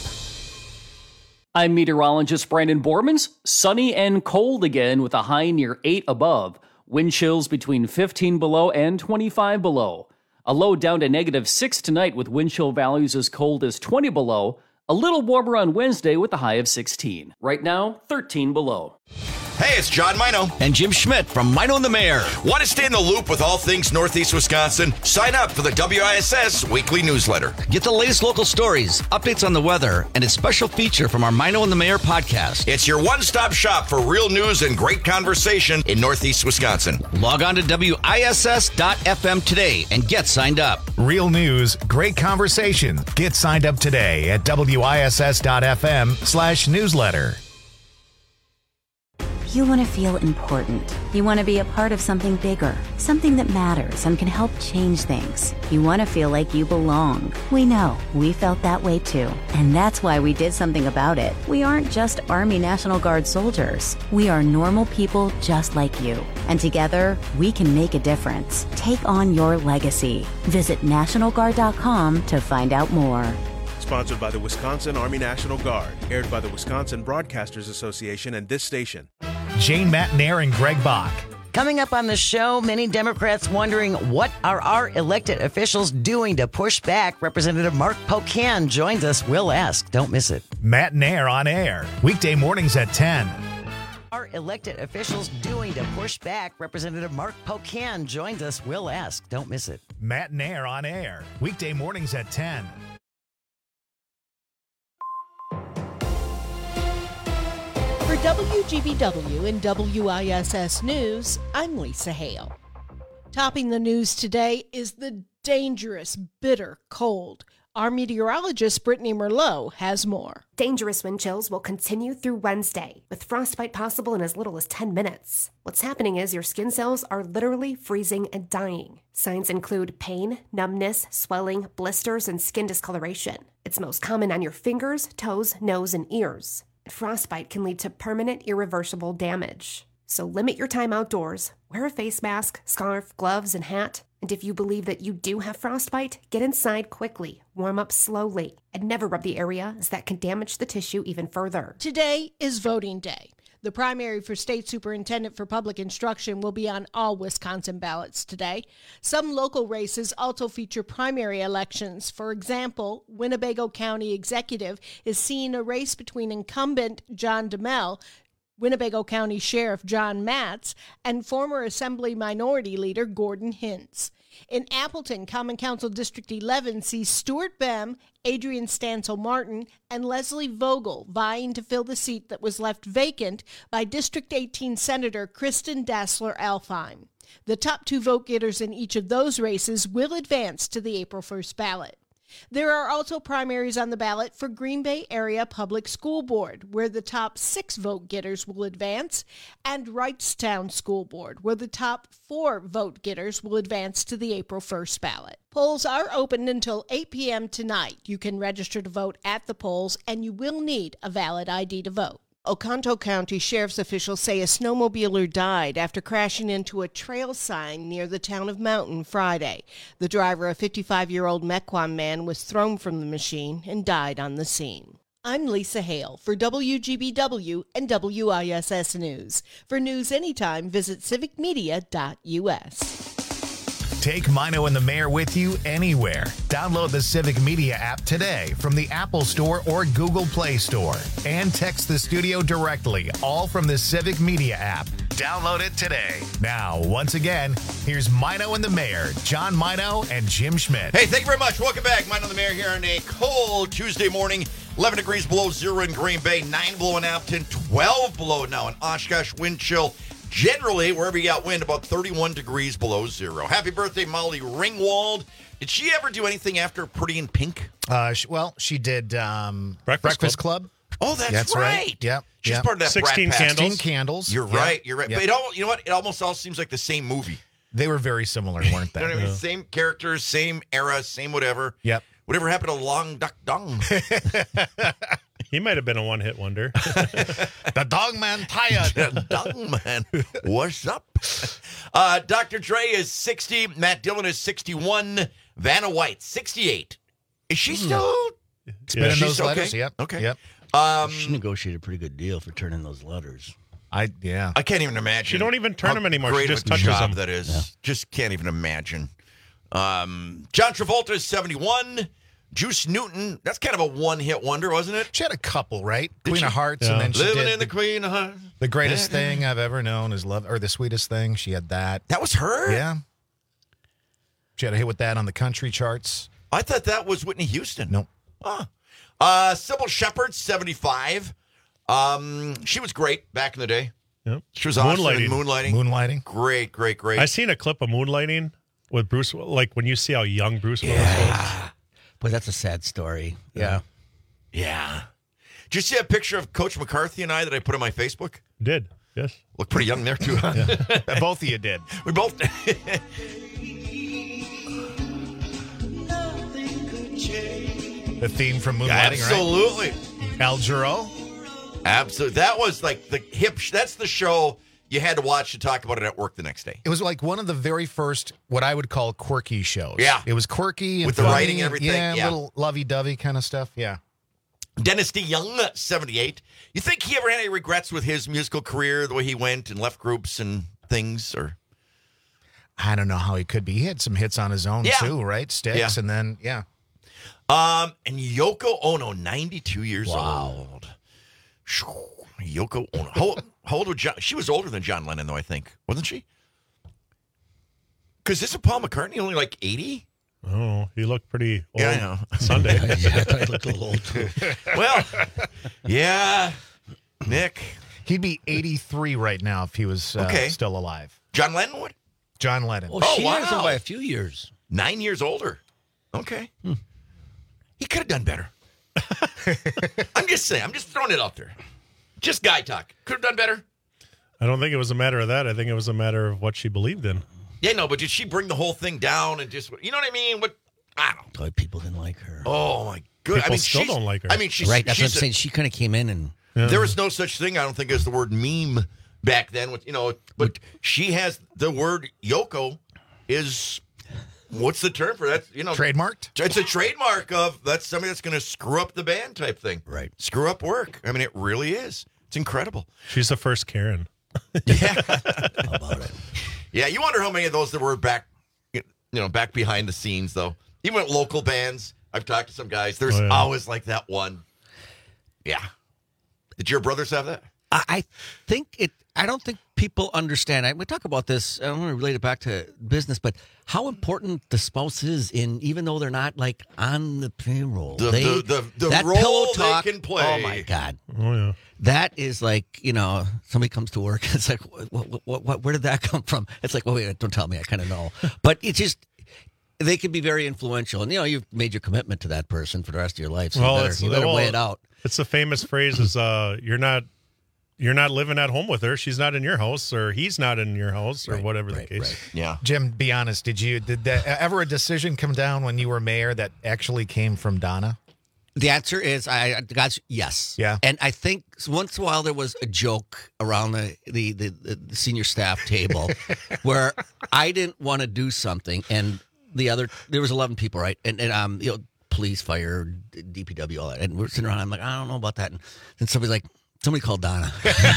I'm meteorologist Brandon Bormans. Sunny and cold again with a high near 8 above. Wind chills between 15 below and 25 below. A low down to -6 tonight with wind chill values as cold as 20 below. A little warmer on Wednesday with a high of 16. Right now, 13 below. Hey, it's John Mino. And Jim Schmidt from Mino and the Mayor. Want to stay in the loop with all things Northeast Wisconsin? Sign up for the WISS weekly newsletter. Get the latest local stories, updates on the weather, and a special feature from our Mino and the Mayor podcast. It's your one-stop shop for real news and great conversation in Northeast Wisconsin. Log on to WISS.FM today and get signed up. Real news, great conversation. Get signed up today at WISS.FM/newsletter. You want to feel important. You want to be a part of something bigger, something that matters and can help change things. You want to feel like you belong. We know. We felt that way too. And that's why we did something about it. We aren't just Army National Guard soldiers. We are normal people just like you. And together, we can make a difference. Take on your legacy. Visit NationalGuard.com to find out more. Sponsored by the Wisconsin Army National Guard. Aired by the Wisconsin Broadcasters Association and this station. Jane Matnair and Greg Bach. Coming up on the show, many Democrats wondering what are our elected officials doing to push back. Representative Mark Pocan joins us. We'll ask. Don't miss it. Matnair on air. Weekday mornings at 10. Are elected officials doing to push back? Representative Mark Pocan joins us. We'll ask. Don't miss it. Matnair on air. Weekday mornings at 10. WGBW and WISS News, I'm Lisa Hale. Topping the news today is the dangerous, bitter cold. Our meteorologist, Brittany Merlot, has more. Dangerous wind chills will continue through Wednesday, with frostbite possible in as little as 10 minutes. What's happening is your skin cells are literally freezing and dying. Signs include pain, numbness, swelling, blisters, and skin discoloration. It's most common on your fingers, toes, nose, and ears. Frostbite can lead to permanent, irreversible damage. So limit your time outdoors, wear a face mask, scarf, gloves, and hat. And if you believe that you do have frostbite, get inside quickly, warm up slowly, and never rub the area as that can damage the tissue even further. Today is voting day. The primary for State Superintendent for Public Instruction will be on all Wisconsin ballots today. Some local races also feature primary elections. For example, Winnebago County Executive is seeing a race between incumbent John DeMel, Winnebago County Sheriff John Matz, and former Assembly Minority Leader Gordon Hintz. In Appleton, Common Council District 11 sees Stuart Bem, Adrian Stansel Martin, and Leslie Vogel vying to fill the seat that was left vacant by District 18 Senator Kristen Dassler-Alfheim. The top 2 vote-getters in each of those races will advance to the April 1st ballot. There are also primaries on the ballot for Green Bay Area Public School Board, where the top 6 vote-getters will advance, and Wrightstown School Board, where the top 4 vote-getters will advance to the April 1st ballot. Polls are open until 8 p.m. tonight. You can register to vote at the polls, and you will need a valid ID to vote. Oconto County Sheriff's officials say a snowmobiler died after crashing into a trail sign near the town of Mountain Friday. The driver, a 55-year-old Mequon man, was thrown from the machine and died on the scene. I'm Lisa Hale for WGBW and WISS News. For news anytime, visit civicmedia.us. Take Mino and the Mayor with you anywhere. Download the Civic Media app today from the Apple Store or Google Play Store. And text the studio directly, all from the Civic Media app. Download it today. Now, once again, here's Mino and the Mayor, John Mino and Jim Schmidt. Hey, thank you very much. Welcome back. Mino and the Mayor here on a cold Tuesday morning. 11 degrees below zero in Green Bay, 9 below in Appleton, 12 below now in Oshkosh. Wind chill. Generally, wherever you got wind, about 31 degrees below zero. Happy birthday, Molly Ringwald. Did she ever do anything after Pretty in Pink? She did Breakfast Club. Oh, that's right. Yep. She's part of that 16 Brat Pack. Candles. 16 Candles. You're right. Yep. But you know what? It almost all seems like the same movie. They were very similar, weren't they? You know what I mean? Same characters, same era, same whatever. Yep. Whatever happened to Long Duck Dong? He might have been a one-hit wonder. The Dog Man tired. The Dog Man. What's up? Dr. Dre is 60. Matt Dillon is 61. Vanna White, 68. Is she still? Spinning those letters? Yep. Okay. Yep. She negotiated a pretty good deal for turning those letters. I can't even imagine. She don't even turn them anymore. She Great just of a touches job them. that is. Yeah. Just can't even imagine. John Travolta is 71. Juice Newton, that's kind of a one-hit wonder, wasn't it? She had a couple, right? Queen of Hearts, and then she Living did in the Queen of Hearts. The Greatest Thing I've Ever Known is Love, or The Sweetest Thing. She had that. That was her? Yeah. She had a hit with that on the country charts. I thought that was Whitney Houston. Nope. Sybil Shepherd, 75. She was great back in the day. Yep. She was awesome in Moonlighting. Moonlighting. Great. I seen a clip of Moonlighting with Bruce, like when you see how young Bruce Willis was. But that's a sad story. Yeah. Did you see a picture of Coach McCarthy and I that I put on my Facebook? Did, yes. Look pretty young there, too. Huh? Both of you did. We both did. The theme from Moonlighting, Absolutely. right? Al Jarreau? Absolutely. That was like the hip. That's the show you had to watch to talk about it at work the next day. It was like one of the very first, what I would call quirky shows. Yeah. It was quirky and with the funny writing and everything. Yeah, little lovey-dovey kind of stuff. Yeah. Dennis DeYoung, 78. You think he ever had any regrets with his musical career, the way he went and left groups and things? Or I don't know how he could be. He had some hits on his own, too, right? Sticks, and then, and Yoko Ono, 92 years old. Yoko Ono. How old was John? She was older than John Lennon, though, I think. Wasn't she? Because isn't Paul McCartney only like 80? Oh, he looked pretty old. Yeah, I know. Sunday. I thought he looked a little old, too. Well, yeah, Nick. He'd be 83 right now if he was still alive. John Lennon would? John Lennon. Oh, she has him by a few years. 9 years older. Okay. He could have done better. I'm just saying. I'm just throwing it out there. Just guy talk. Could have done better. I don't think it was a matter of that. I think it was a matter of what she believed in. Yeah, no, but did she bring the whole thing down and just, you know what I mean? I don't know. People didn't like her. Oh, my goodness. People still don't like her. I mean, she's right. That's what I'm saying. She kind of came in and there was no such thing, I don't think, as the word meme back then. With but she has the word Yoko is what's the term for that? Trademarked. It's a trademark of that's somebody that's going to screw up the band type thing. Right. Screw up work. I mean, it really is. It's incredible. She's the first Karen. Yeah. How about it? Yeah, you wonder how many of those there were back behind the scenes, though. Even with local bands, I've talked to some guys. There's always like that one. Yeah. Did your brothers have that? I don't think people understand. We talk about this. I don't want to relate it back to business, but how important the spouse is even though they're not like on the payroll. The role pillow talk, they can play. Oh my God. Oh yeah. That is like, somebody comes to work and it's like, what, where did that come from? It's like, well, wait, don't tell me. I kind of know. But it just, they can be very influential. And, you've made your commitment to that person for the rest of your life. So you better weigh it out. It's the famous phrase is, you're not living at home with her. She's not in your house, or he's not in your house, or whatever the case. Right. Yeah. Jim, be honest. Did ever a decision come down when you were mayor that actually came from Donna? The answer is, yes. Yeah. And I think once in a while there was a joke around the senior staff table where I didn't want to do something, and there was 11 people, right? And police, fire, DPW, all that. And we're sitting around. I'm like, I don't know about that. And then somebody called Donna.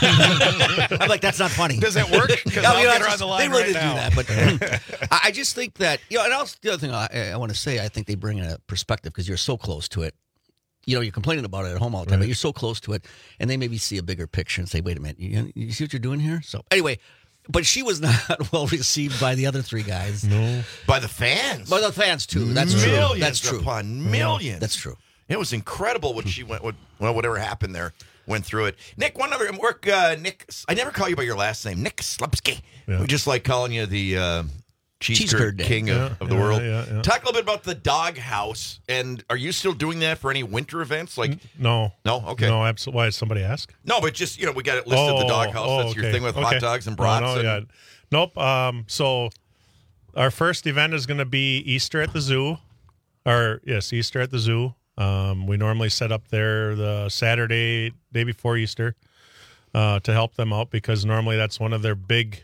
I'm like, that's not funny. Does it work? Because I'll get her on the line they really right now. do that. But I just think that, and also the other thing I want to say, I think they bring in a perspective because you're so close to it. You're complaining about it at home all the time, but you're so close to it, and they maybe see a bigger picture and say, wait a minute, you see what you're doing here? So anyway, but she was not well received by the other three guys. No. By the fans. By the fans, too. That's true. That's true. Upon millions. That's true. It was incredible what she went with, whatever happened there, went through it. Nick, one other work, Nick, I never call you by your last name, Nick Slupski. Yeah. We just like calling you the cheese curd king of the world. Yeah. Talk a little bit about the doghouse, and are you still doing that for any winter events? No. Okay. No, absolutely. Why did somebody ask? No, but just we got it listed. The doghouse. That's your thing with hot dogs and brats. Nope. So our first event is going to be Easter at the zoo. Easter at the zoo. We normally set up there the Saturday, day before Easter, to help them out because normally that's one of their big.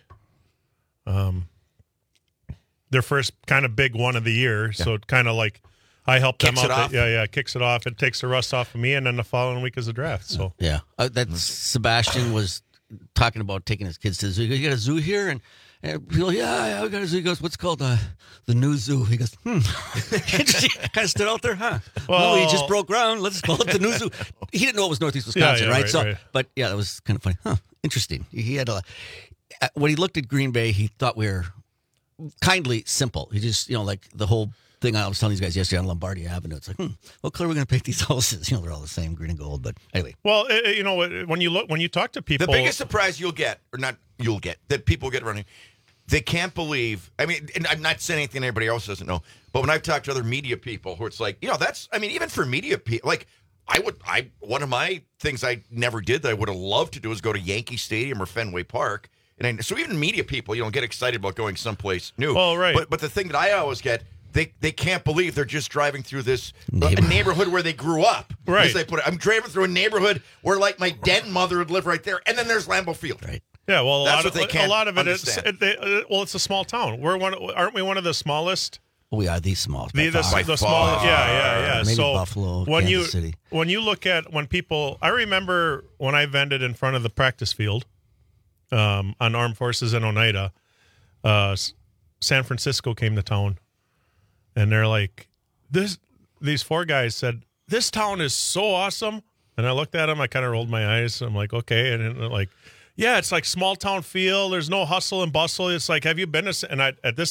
Their first kind of big one of the year, so it kind of like I help them out. Kicks it off. It takes the rust off of me, and then the following week is the draft. So Sebastian was talking about taking his kids to the zoo. You got a zoo here, and people, I got a zoo. He goes, what's it called? The new zoo. He goes, kind of stood out there, huh? Well, he just broke ground. Let's call it the new zoo. He didn't know it was Northeast Wisconsin, right? But that was kind of funny. Huh? Interesting. He had when he looked at Green Bay, he thought we were kindly simple. He just, like the whole thing I was telling these guys yesterday on Lombardi Avenue. It's like, what color are we going to paint these houses? They're all the same, green and gold. But anyway. Well, when you talk to people, the biggest surprise that people get running, they can't believe. I mean, and I'm not saying anything anybody else doesn't know, but when I've talked to other media people, who it's like, even for media people, like one of my things I never did that I would have loved to do is go to Yankee Stadium or Fenway Park. And so even media people, get excited about going someplace new. Oh, right. But the thing that I always get, they can't believe they're just driving through this neighborhood where they grew up. Right. As they put it. I'm driving through a neighborhood where like my dead mother would live right there, and then there's Lambeau Field. Right. Yeah. Well, a lot of it is. It's a small town. Aren't we one of the smallest? We are the smallest. The smallest. Yeah. Maybe so Buffalo, Kansas City. When you look at I remember when I vended in front of the practice field. On Armed Forces in Oneida, San Francisco came to town, and they're like, these four guys said, this town is so awesome. And I looked at them, I kind of rolled my eyes. I'm like, okay. And they're like, yeah, it's like small town feel. There's no hustle and bustle. It's like, have you been to, and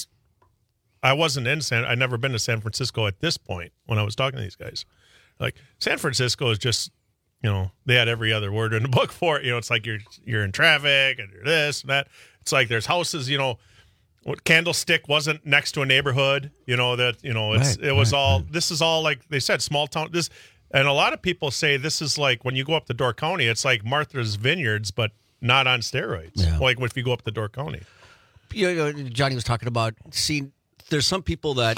I'd never been to San Francisco at this point when I was talking to these guys. Like, San Francisco is just they had every other word in the book for it. It's like you're in traffic and you're this and that. It's like there's houses, what Candlestick wasn't next to a neighborhood, it was all, this is all like they said, small town. And a lot of people say this is like when you go up to Door County, it's like Martha's Vineyards, but not on steroids. Yeah. Like if you go up to Door County. Johnny was talking about, there's some people that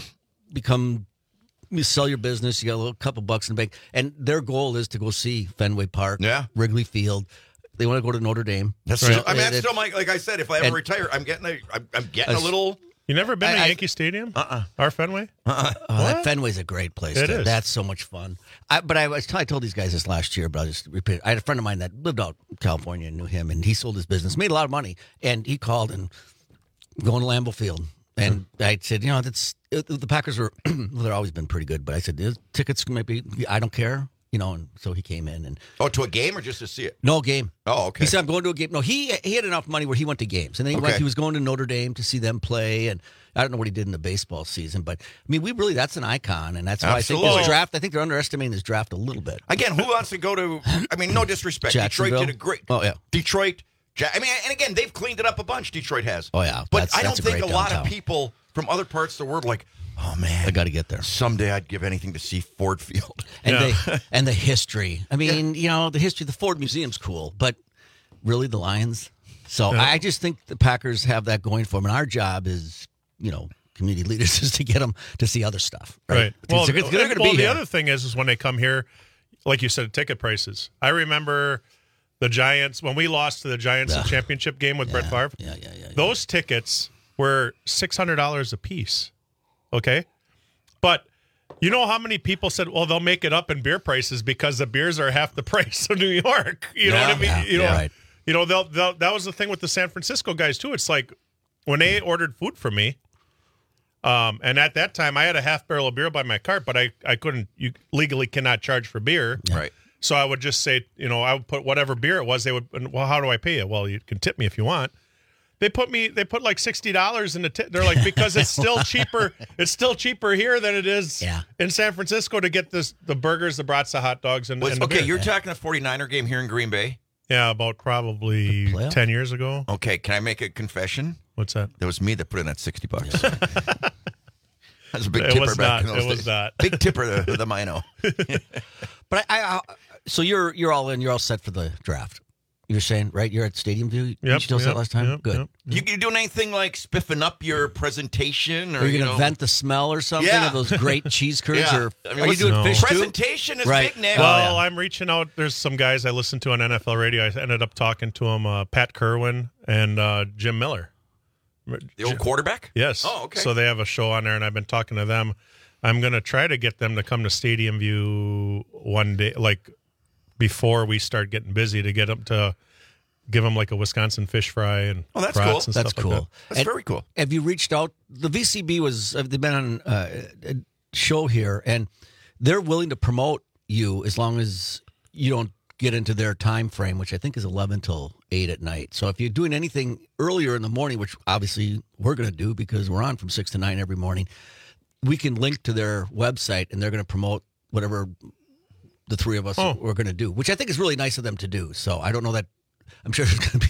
you sell your business, you got a little couple bucks in the bank, and their goal is to go see Fenway Park, Wrigley Field. They want to go to Notre Dame. That's right. I mean, that's still like I said, if I ever retire, I'm getting a little. You never been to Yankee Stadium? Our Fenway? That Fenway's a great place. It is. That's so much fun. I told these guys this last year, but I'll just repeat it. I had a friend of mine that lived out in California and knew him, and he sold his business, made a lot of money, and he called and going to Lambeau Field. And I said, the Packers were, they've always been pretty good, but I said, tickets maybe, I don't care. And so he came in and to a game or just to see it? No game. Oh, okay. He said, I'm going to a game. No, he had enough money where he went to games, and then he was going to Notre Dame to see them play. And I don't know what he did in the baseball season, but I mean, that's an icon, and that's why I think his draft. I think they're underestimating his draft a little bit. Again, who wants to go to? I mean, no disrespect. Detroit did a great. Oh yeah, Detroit. I mean, and again, they've cleaned it up a bunch. Detroit has. Oh yeah, but I don't think a lot of people from other parts of the world like. Oh man, I got to get there. Someday I'd give anything to see Ford Field. And the history. I mean, the history. The Ford Museum's cool, but really the Lions. So I just think the Packers have that going for them, and our job is, community leaders, is to get them to see other stuff. Right. Well, they're going to be the here. other thing is when they come here, like you said, ticket prices. I remember the Giants when we lost to the Giants in the championship game with Brett Favre. Yeah. Those tickets were $600 a piece. Okay, but you know how many people said, "Well, they'll make it up in beer prices because the beers are half the price of New York." You know what I mean? Right. That was the thing with the San Francisco guys too. It's like when they ordered food from me, and at that time I had a half barrel of beer by my cart, but I couldn't. You legally cannot charge for beer, right? So I would just say, I would put whatever beer it was. They would, well, how do I pay you? Well, you can tip me if you want. They put like $60 in the tip. They're like, because it's still cheaper. It's still cheaper here than it is in San Francisco to get the burgers, the brats, the hot dogs, and the beer. You're talking a 49er game here in Green Bay? Yeah, about probably 10 years ago. Okay, can I make a confession? What's that? That was me that put in that $60. That's a big tipper back in those days. It was not. Big tipper, the Mino. But so you're all in. You're all set for the draft. You're saying, right? You're at Stadium View? Yep, you said last time? Good. You doing anything like spiffing up your presentation? Or are you going to vent the smell or something of those great cheese curds? Or are you doing fish too? Presentation is big, Nick. Well, I'm reaching out. There's some guys I listened to on NFL radio. I ended up talking to them, Pat Kerwin and Jim Miller. The old quarterback? Yes. Oh, okay. So they have a show on there, and I've been talking to them. I'm going to try to get them to come to Stadium View one day, like before we start getting busy, to get them to give them like a Wisconsin fish fry and that's brats cool. and That's stuff cool. like that. That's very cool. Have you reached out? The VCB they've been on a show here, and they're willing to promote you as long as you don't get into their time frame, which I think is 11 till 8 at night. So if you're doing anything earlier in the morning, which obviously we're going to do because we're on from 6 to 9 every morning, we can link to their website, and they're going to promote whatever the three of us are going to do, which I think is really nice of them to do. So I don't know that. I'm sure there's going to be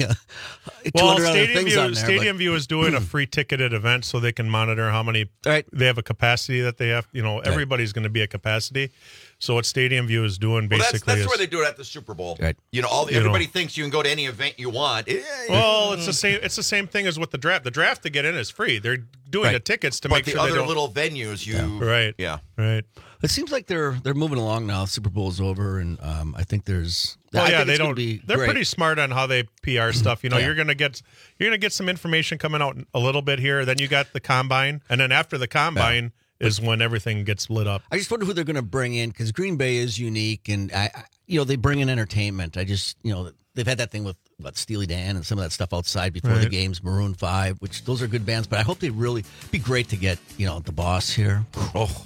200 other things on there. Stadium View is doing a free ticketed event so they can monitor how many they have a capacity that they have. Everybody's going to be at capacity. So what Stadium View is doing basically that's where they do it at the Super Bowl. Right. Everybody thinks you can go to any event you want. Well, it's the same. It's the same thing as with the draft. The draft to get in is free. They're doing the tickets to make sure the they other don't. little venues Right. Yeah. Right. It seems like they're moving along now. Super Bowl's over, and I think there's. Well, I think they don't. They're great. pretty smart on how they PR stuff. You're gonna get some information coming out a little bit here. Then you got the combine, and then after the combine is when everything gets lit up. I just wonder who they're going to bring in, because Green Bay is unique, and they bring in entertainment. I just they've had that thing with Steely Dan and some of that stuff outside before the games, Maroon 5, which those are good bands. But I hope they really be great to get the Boss here. Oh.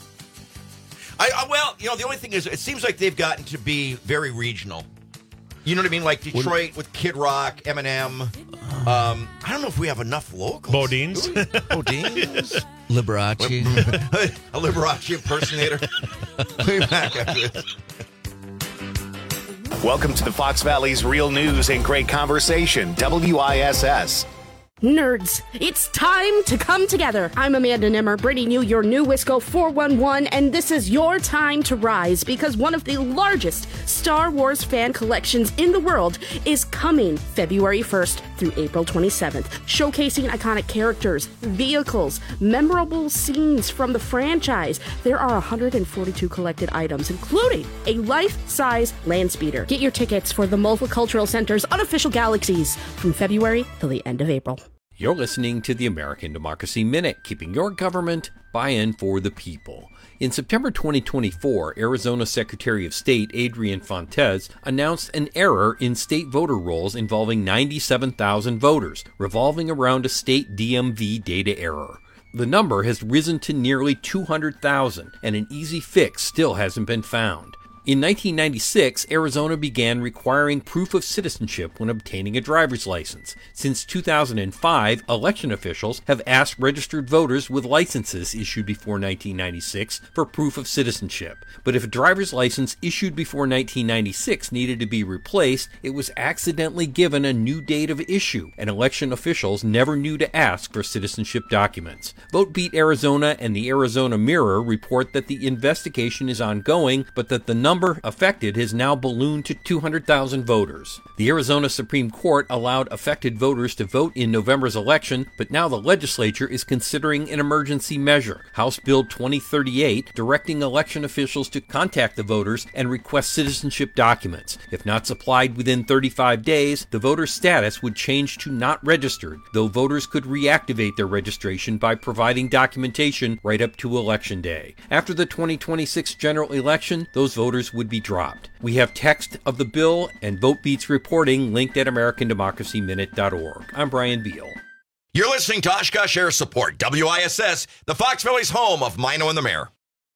The only thing is, it seems like they've gotten to be very regional. You know what I mean? Like Detroit with Kid Rock, Eminem. I don't know if we have enough locals. Bodines. Liberace. A Liberace impersonator. We'll be back after this. Welcome to the Fox Valley's real news and great conversation, WISS. Nerds, it's time to come together. I'm Amanda Nimmer, bringing you your new Wisco 411, and this is your time to rise because one of the largest Star Wars fan collections in the world is coming February 1st through April 27th, showcasing iconic characters, vehicles, memorable scenes from the franchise. There are 142 collected items, including a life-size land speeder. Get your tickets for the Multicultural Center's unofficial galaxies from February till the end of April. You're listening to the American Democracy Minute, keeping your government by-in for the people. In September 2024, Arizona Secretary of State Adrian Fontes announced an error in state voter rolls involving 97,000 voters, revolving around a state DMV data error. The number has risen to nearly 200,000, and an easy fix still hasn't been found. In 1996, Arizona began requiring proof of citizenship when obtaining a driver's license. Since 2005, election officials have asked registered voters with licenses issued before 1996 for proof of citizenship. But if a driver's license issued before 1996 needed to be replaced, it was accidentally given a new date of issue, and election officials never knew to ask for citizenship documents. VoteBeat Arizona and the Arizona Mirror report that the investigation is ongoing, but that the number affected has now ballooned to 200,000 voters. The Arizona Supreme Court allowed affected voters to vote in November's election, but now the legislature is considering an emergency measure, House Bill 2038, directing election officials to contact the voters and request citizenship documents. If not supplied within 35 days, the voter's status would change to not registered, though voters could reactivate their registration by providing documentation right up to Election Day. After the 2026 general election, those voters would be dropped. We have text of the bill and VoteBeat's reporting linked at AmericanDemocracyMinute.org. I'm Brian Beal. You're listening to Oshkosh Air Support, WISS, the Fox Valley's home of Mino and the Mayor.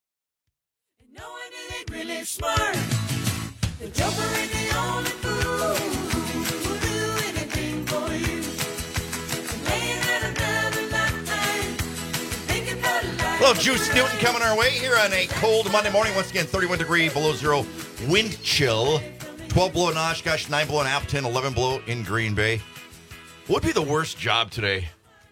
Really smart. The jumper ain't the only fool who'll do anything for you. Laying out another line, thinking about life. Well, Juice Newton coming our way here on a cold Monday morning. Once again, 31 degree below zero wind chill. 12 below in Oshkosh, 9 below in Appleton, 11 below in Green Bay. What would be the worst job today?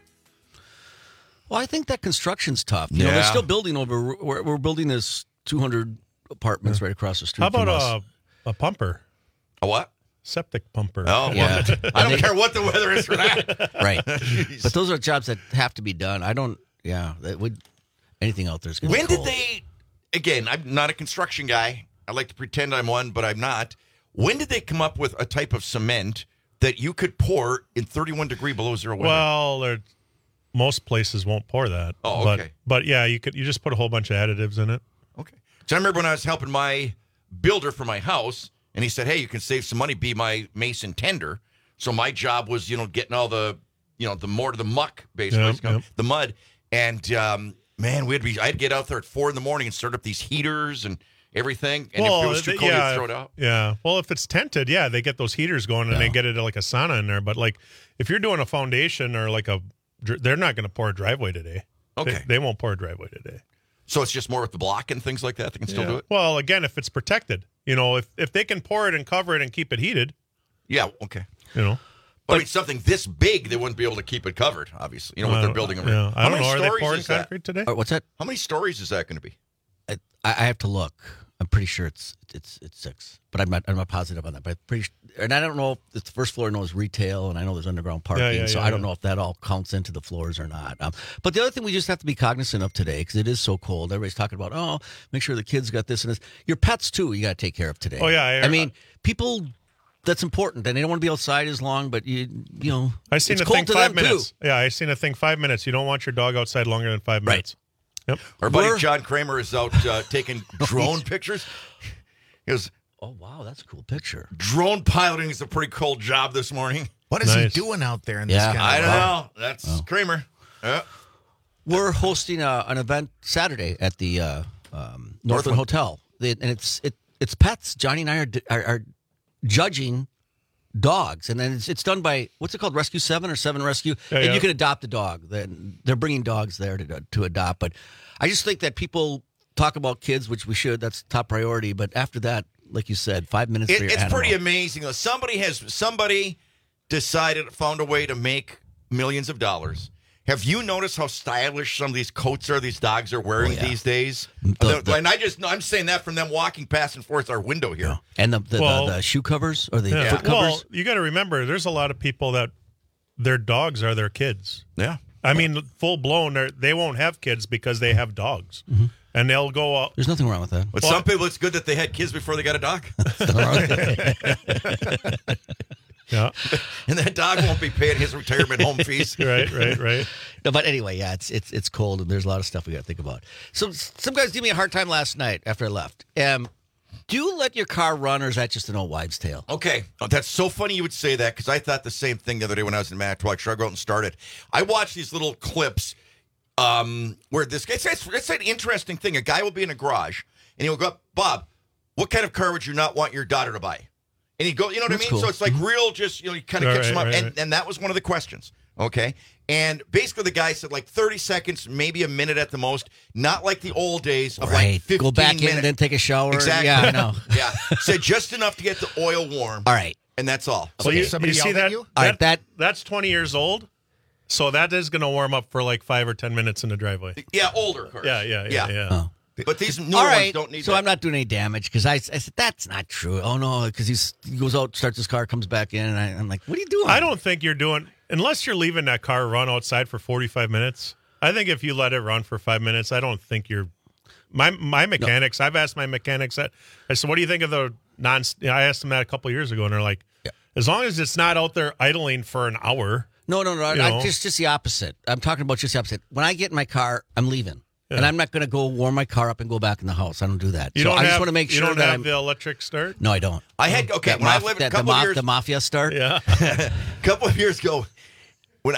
Well, I think that construction's tough. You know, they're still building over. We're building this 200 apartments right across the street. How about from us. a pumper? A what? Septic pumper. Oh, yeah. I don't care what the weather is for that. Right. But those are jobs that have to be done. That would, anything out there is going to be cold. When did they, again, I'm not a construction guy. I like to pretend I'm one, but I'm not. When did they come up with a type of cement that you could pour in 31 degree below zero weather? Well, most places won't pour that. Oh, okay. But yeah, you just put a whole bunch of additives in it. Okay. So I remember when I was helping my builder for my house, and he said, hey, you can save some money, be my mason tender. So my job was, getting all the, the mortar, the muck, basically, the mud. And, man, I'd get out there at 4 a.m. and start up these heaters and everything. And if it was too cold, you'd throw it out. Yeah. Well, if it's tented, they get those heaters going and they get it like a sauna in there. But, like, if you're doing a foundation or they're not going to pour a driveway today. Okay. They won't pour a driveway today. So it's just more with the block and things like that. They can still do it? Well, again, if it's protected. If they can pour it and cover it and keep it heated. Yeah, okay. But I mean, something this big, they wouldn't be able to keep it covered, obviously. What they're building around. Yeah. I don't know. How Are many they pouring stories is that? concrete today? What's that? How many stories is that going to be? I have to look. I'm pretty sure it's 6, but I'm not positive on that. But and I don't know if the first floor knows retail, and I know there's underground parking, so I don't know if that all counts into the floors or not. But the other thing we just have to be cognizant of today, because it is so cold. Everybody's talking about, make sure the kids got this and this. Your pets too, you got to take care of today. Oh yeah, I mean, people. That's important, and they don't want to be outside as long. But I seen it's a cold thing to 5 them, minutes. too. Yeah, I seen a thing 5 minutes. You don't want your dog outside longer than 5 minutes. Yep. Our buddy John Kramer is out taking drone pictures. He goes, oh, wow, that's a cool picture. Drone piloting is a pretty cool job this morning. What is he doing out there in this kind of I don't know. That's Kramer. Yeah. We're hosting an event Saturday at the Northland Hotel, and it's pets. Johnny and I are judging dogs, and then it's done by what's it called, Rescue 7 or 7 Rescue, and you can adopt a dog. They're bringing dogs there to adopt. But I just think that people talk about kids, which we should. That's top priority. But after that, like you said, 5 minutes for your It's animal. pretty amazing. Though. Somebody found a way to make millions of dollars. Have you noticed how stylish some of these coats are these dogs are wearing these days? And I'm saying that from them walking past and forth our window here. And the shoe covers or the foot covers? Well, you got to remember, there's a lot of people that their dogs are their kids. Yeah. I mean, full blown, they won't have kids because they have dogs. Mm-hmm. And they'll go out. There's nothing wrong with that. But some people, it's good that they had kids before they got a dog. Yeah. And that dog won't be paying his retirement home fees. Right. No, but anyway, yeah, it's cold, and there's a lot of stuff we got to think about. So some guys gave me a hard time last night after I left. Do you let your car run, or is that just an old wives' tale? Okay. Oh, that's so funny you would say that, because I thought the same thing the other day when I was in Manitowoc. Should I go out and start it? I watched these little clips where this guy, it's an interesting thing. A guy will be in a garage, and he'll go up, Bob, what kind of car would you not want your daughter to buy? And he'd go, you know what I mean? Cool. So it's like real, just, you kind of catch them up. Right. And that was one of the questions, okay? And basically the guy said like 30 seconds, maybe a minute at the most, not like the old days of like 15 Go back minutes. in and then take a shower. Exactly. Yeah, I know. Yeah. Said just enough to get the oil warm. All right. And that's all. So you see that? All right, that's 20 years old. So that is going to warm up for like 5 or 10 minutes in the driveway. Yeah, older cars. Yeah. Oh. But these newer All right, ones don't need so that. I'm not doing any damage because I said, that's not true. Oh, no, because he goes out, starts his car, comes back in, and I'm like, what are you doing? I don't think you're doing, unless you're leaving that car run outside for 45 minutes. I think if you let it run for 5 minutes, I don't think you're. My mechanics, I've asked my mechanics that. I said, what do you think of the I asked them that a couple of years ago, and they're like, as long as it's not out there idling for an hour. No. Just the opposite. I'm talking about just the opposite. When I get in my car, I'm leaving. Yeah. And I'm not going to go warm my car up and go back in the house. I don't do that. I just want to make sure you don't that have the electric start? No, I don't. I had when I lived a couple of years, the mafia start. Yeah, a couple of years ago, when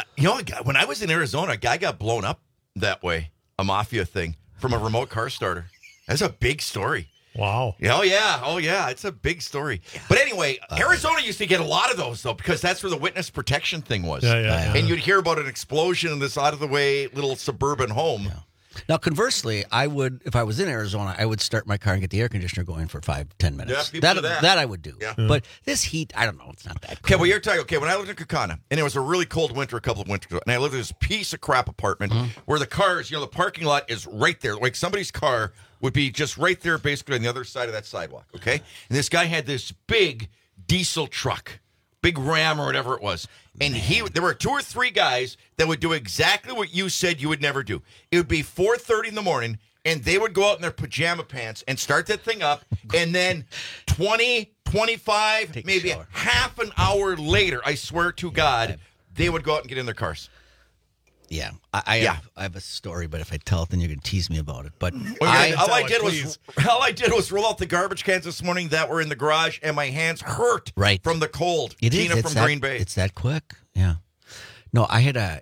I was in Arizona, a guy got blown up that way, a mafia thing from a remote car starter. That's a big story. Wow. Oh yeah, it's a big story. But anyway, Arizona used to get a lot of those though, because that's where the witness protection thing was. Yeah. And you'd hear about an explosion in this out of the way little suburban home. Yeah. Now, conversely, I would, if I was in Arizona, I would start my car and get the air conditioner going for 5-10 minutes. Yeah, that I would do. Yeah. But this heat, I don't know. It's not that cold. Okay, well, you're talking. Okay, when I lived in Kaukauna, and it was a really cold winter a couple of winters ago, and I lived in this piece of crap apartment where the cars, the parking lot is right there. Like somebody's car would be just right there, basically on the other side of that sidewalk. Okay, and this guy had this big diesel truck. Big Ram or whatever it was. And there were 2 or 3 guys that would do exactly what you said you would never do. It would be 4:30 in the morning, and they would go out in their pajama pants and start that thing up, and then 20, 25, maybe half an hour later, I swear to God, they would go out and get in their cars. Yeah, I have a story, but if I tell it, then you're going to tease me about it. But all I did was roll out the garbage cans this morning that were in the garage, and my hands hurt from the cold. Tina from Green Bay. It's that quick. Yeah. No, I had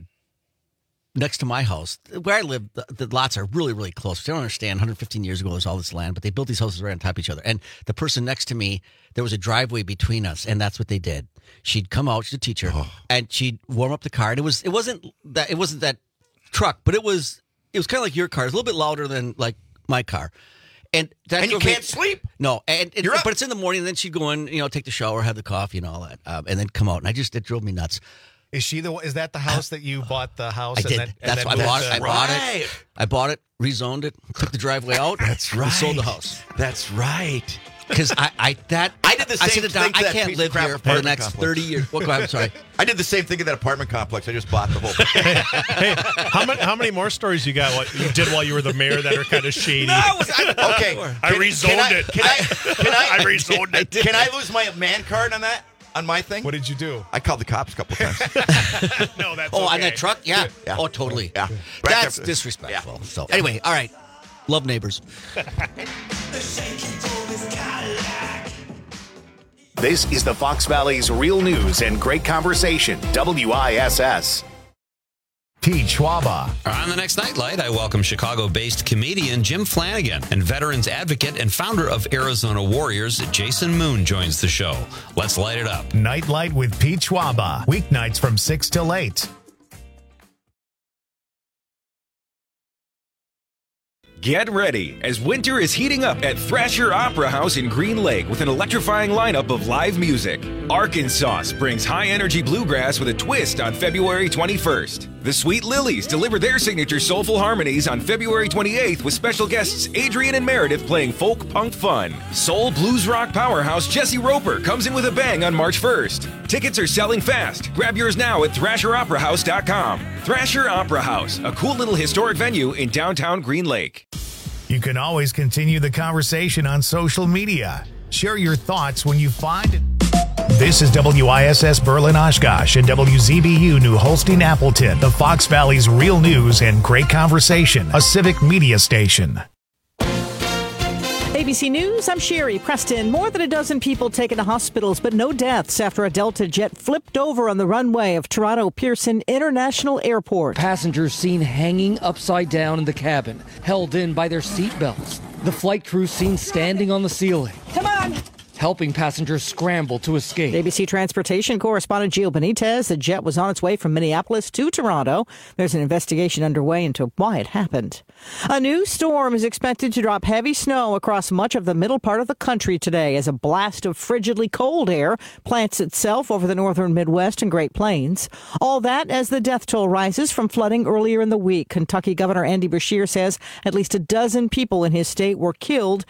next to my house where I live. The lots are really, really close. I don't understand. 115 years ago, there was all this land, but they built these houses right on top of each other. And the person next to me, there was a driveway between us, and that's what they did. She'd come out, she's a teacher, and she'd warm up the car. And it wasn't that truck, but it was kind of like your car. It's a little bit louder than like my car. And you can't sleep. No, but it's in the morning. And then she'd go in, take the shower, have the coffee, and all that, and then come out. And it drove me nuts. Is that the house that you bought the house? I did. That's why I bought it. I bought it, rezoned it, took the driveway out. That's right. And sold the house. That's right. Because I did the same thing. I can't live here for the next 30 years. Well, go ahead, I'm sorry. I did the same thing in that apartment complex. I just bought the whole thing. Hey, how many more stories you got? What you did while you were the mayor that are kind of shady? Okay, I rezoned it. I rezoned it. Can I lose my man card on that? On my thing? What did you do? I called the cops a couple of times. No, that's on that truck? Yeah. Oh, totally. Yeah. That's disrespectful. Yeah. So anyway, all right. Love neighbors. This is the Fox Valley's Real News and Great Conversation, WISS. Pete Schwaba. On the next Nightlight, I welcome Chicago-based comedian Jim Flanagan and veterans advocate and founder of Arizona Warriors, Jason Moon, joins the show. Let's light it up. Nightlight with Pete Schwaba. Weeknights from 6 till 8. Get ready, as winter is heating up at Thrasher Opera House in Green Lake with an electrifying lineup of live music. Arkansas brings high-energy bluegrass with a twist on February 21st. The Sweet Lilies deliver their signature soulful harmonies on February 28th with special guests Adrian and Meredith playing folk punk fun. Soul blues rock powerhouse Jesse Roper comes in with a bang on March 1st. Tickets are selling fast. Grab yours now at ThrasherOperaHouse.com. Thrasher Opera House, a cool little historic venue in downtown Green Lake. You can always continue the conversation on social media. Share your thoughts when you find it. This is WISS Berlin Oshkosh and WZBU New Holstein Appleton, the Fox Valley's real news and great conversation, a civic media station. ABC News, I'm Sherry Preston. More than a dozen people taken to hospitals, but no deaths after a Delta jet flipped over on the runway of Toronto Pearson International Airport. Passengers seen hanging upside down in the cabin, held in by their seatbelts. The flight crew seen standing on the ceiling. Come on! Helping passengers scramble to escape. ABC Transportation correspondent Gio Benitez. The jet was on its way from Minneapolis to Toronto. There's an investigation underway into why it happened. A new storm is expected to drop heavy snow across much of the middle part of the country today as a blast of frigidly cold air plants itself over the northern Midwest and Great Plains. All that as the death toll rises from flooding earlier in the week. Kentucky Governor Andy Beshear says at least a dozen people in his state were killed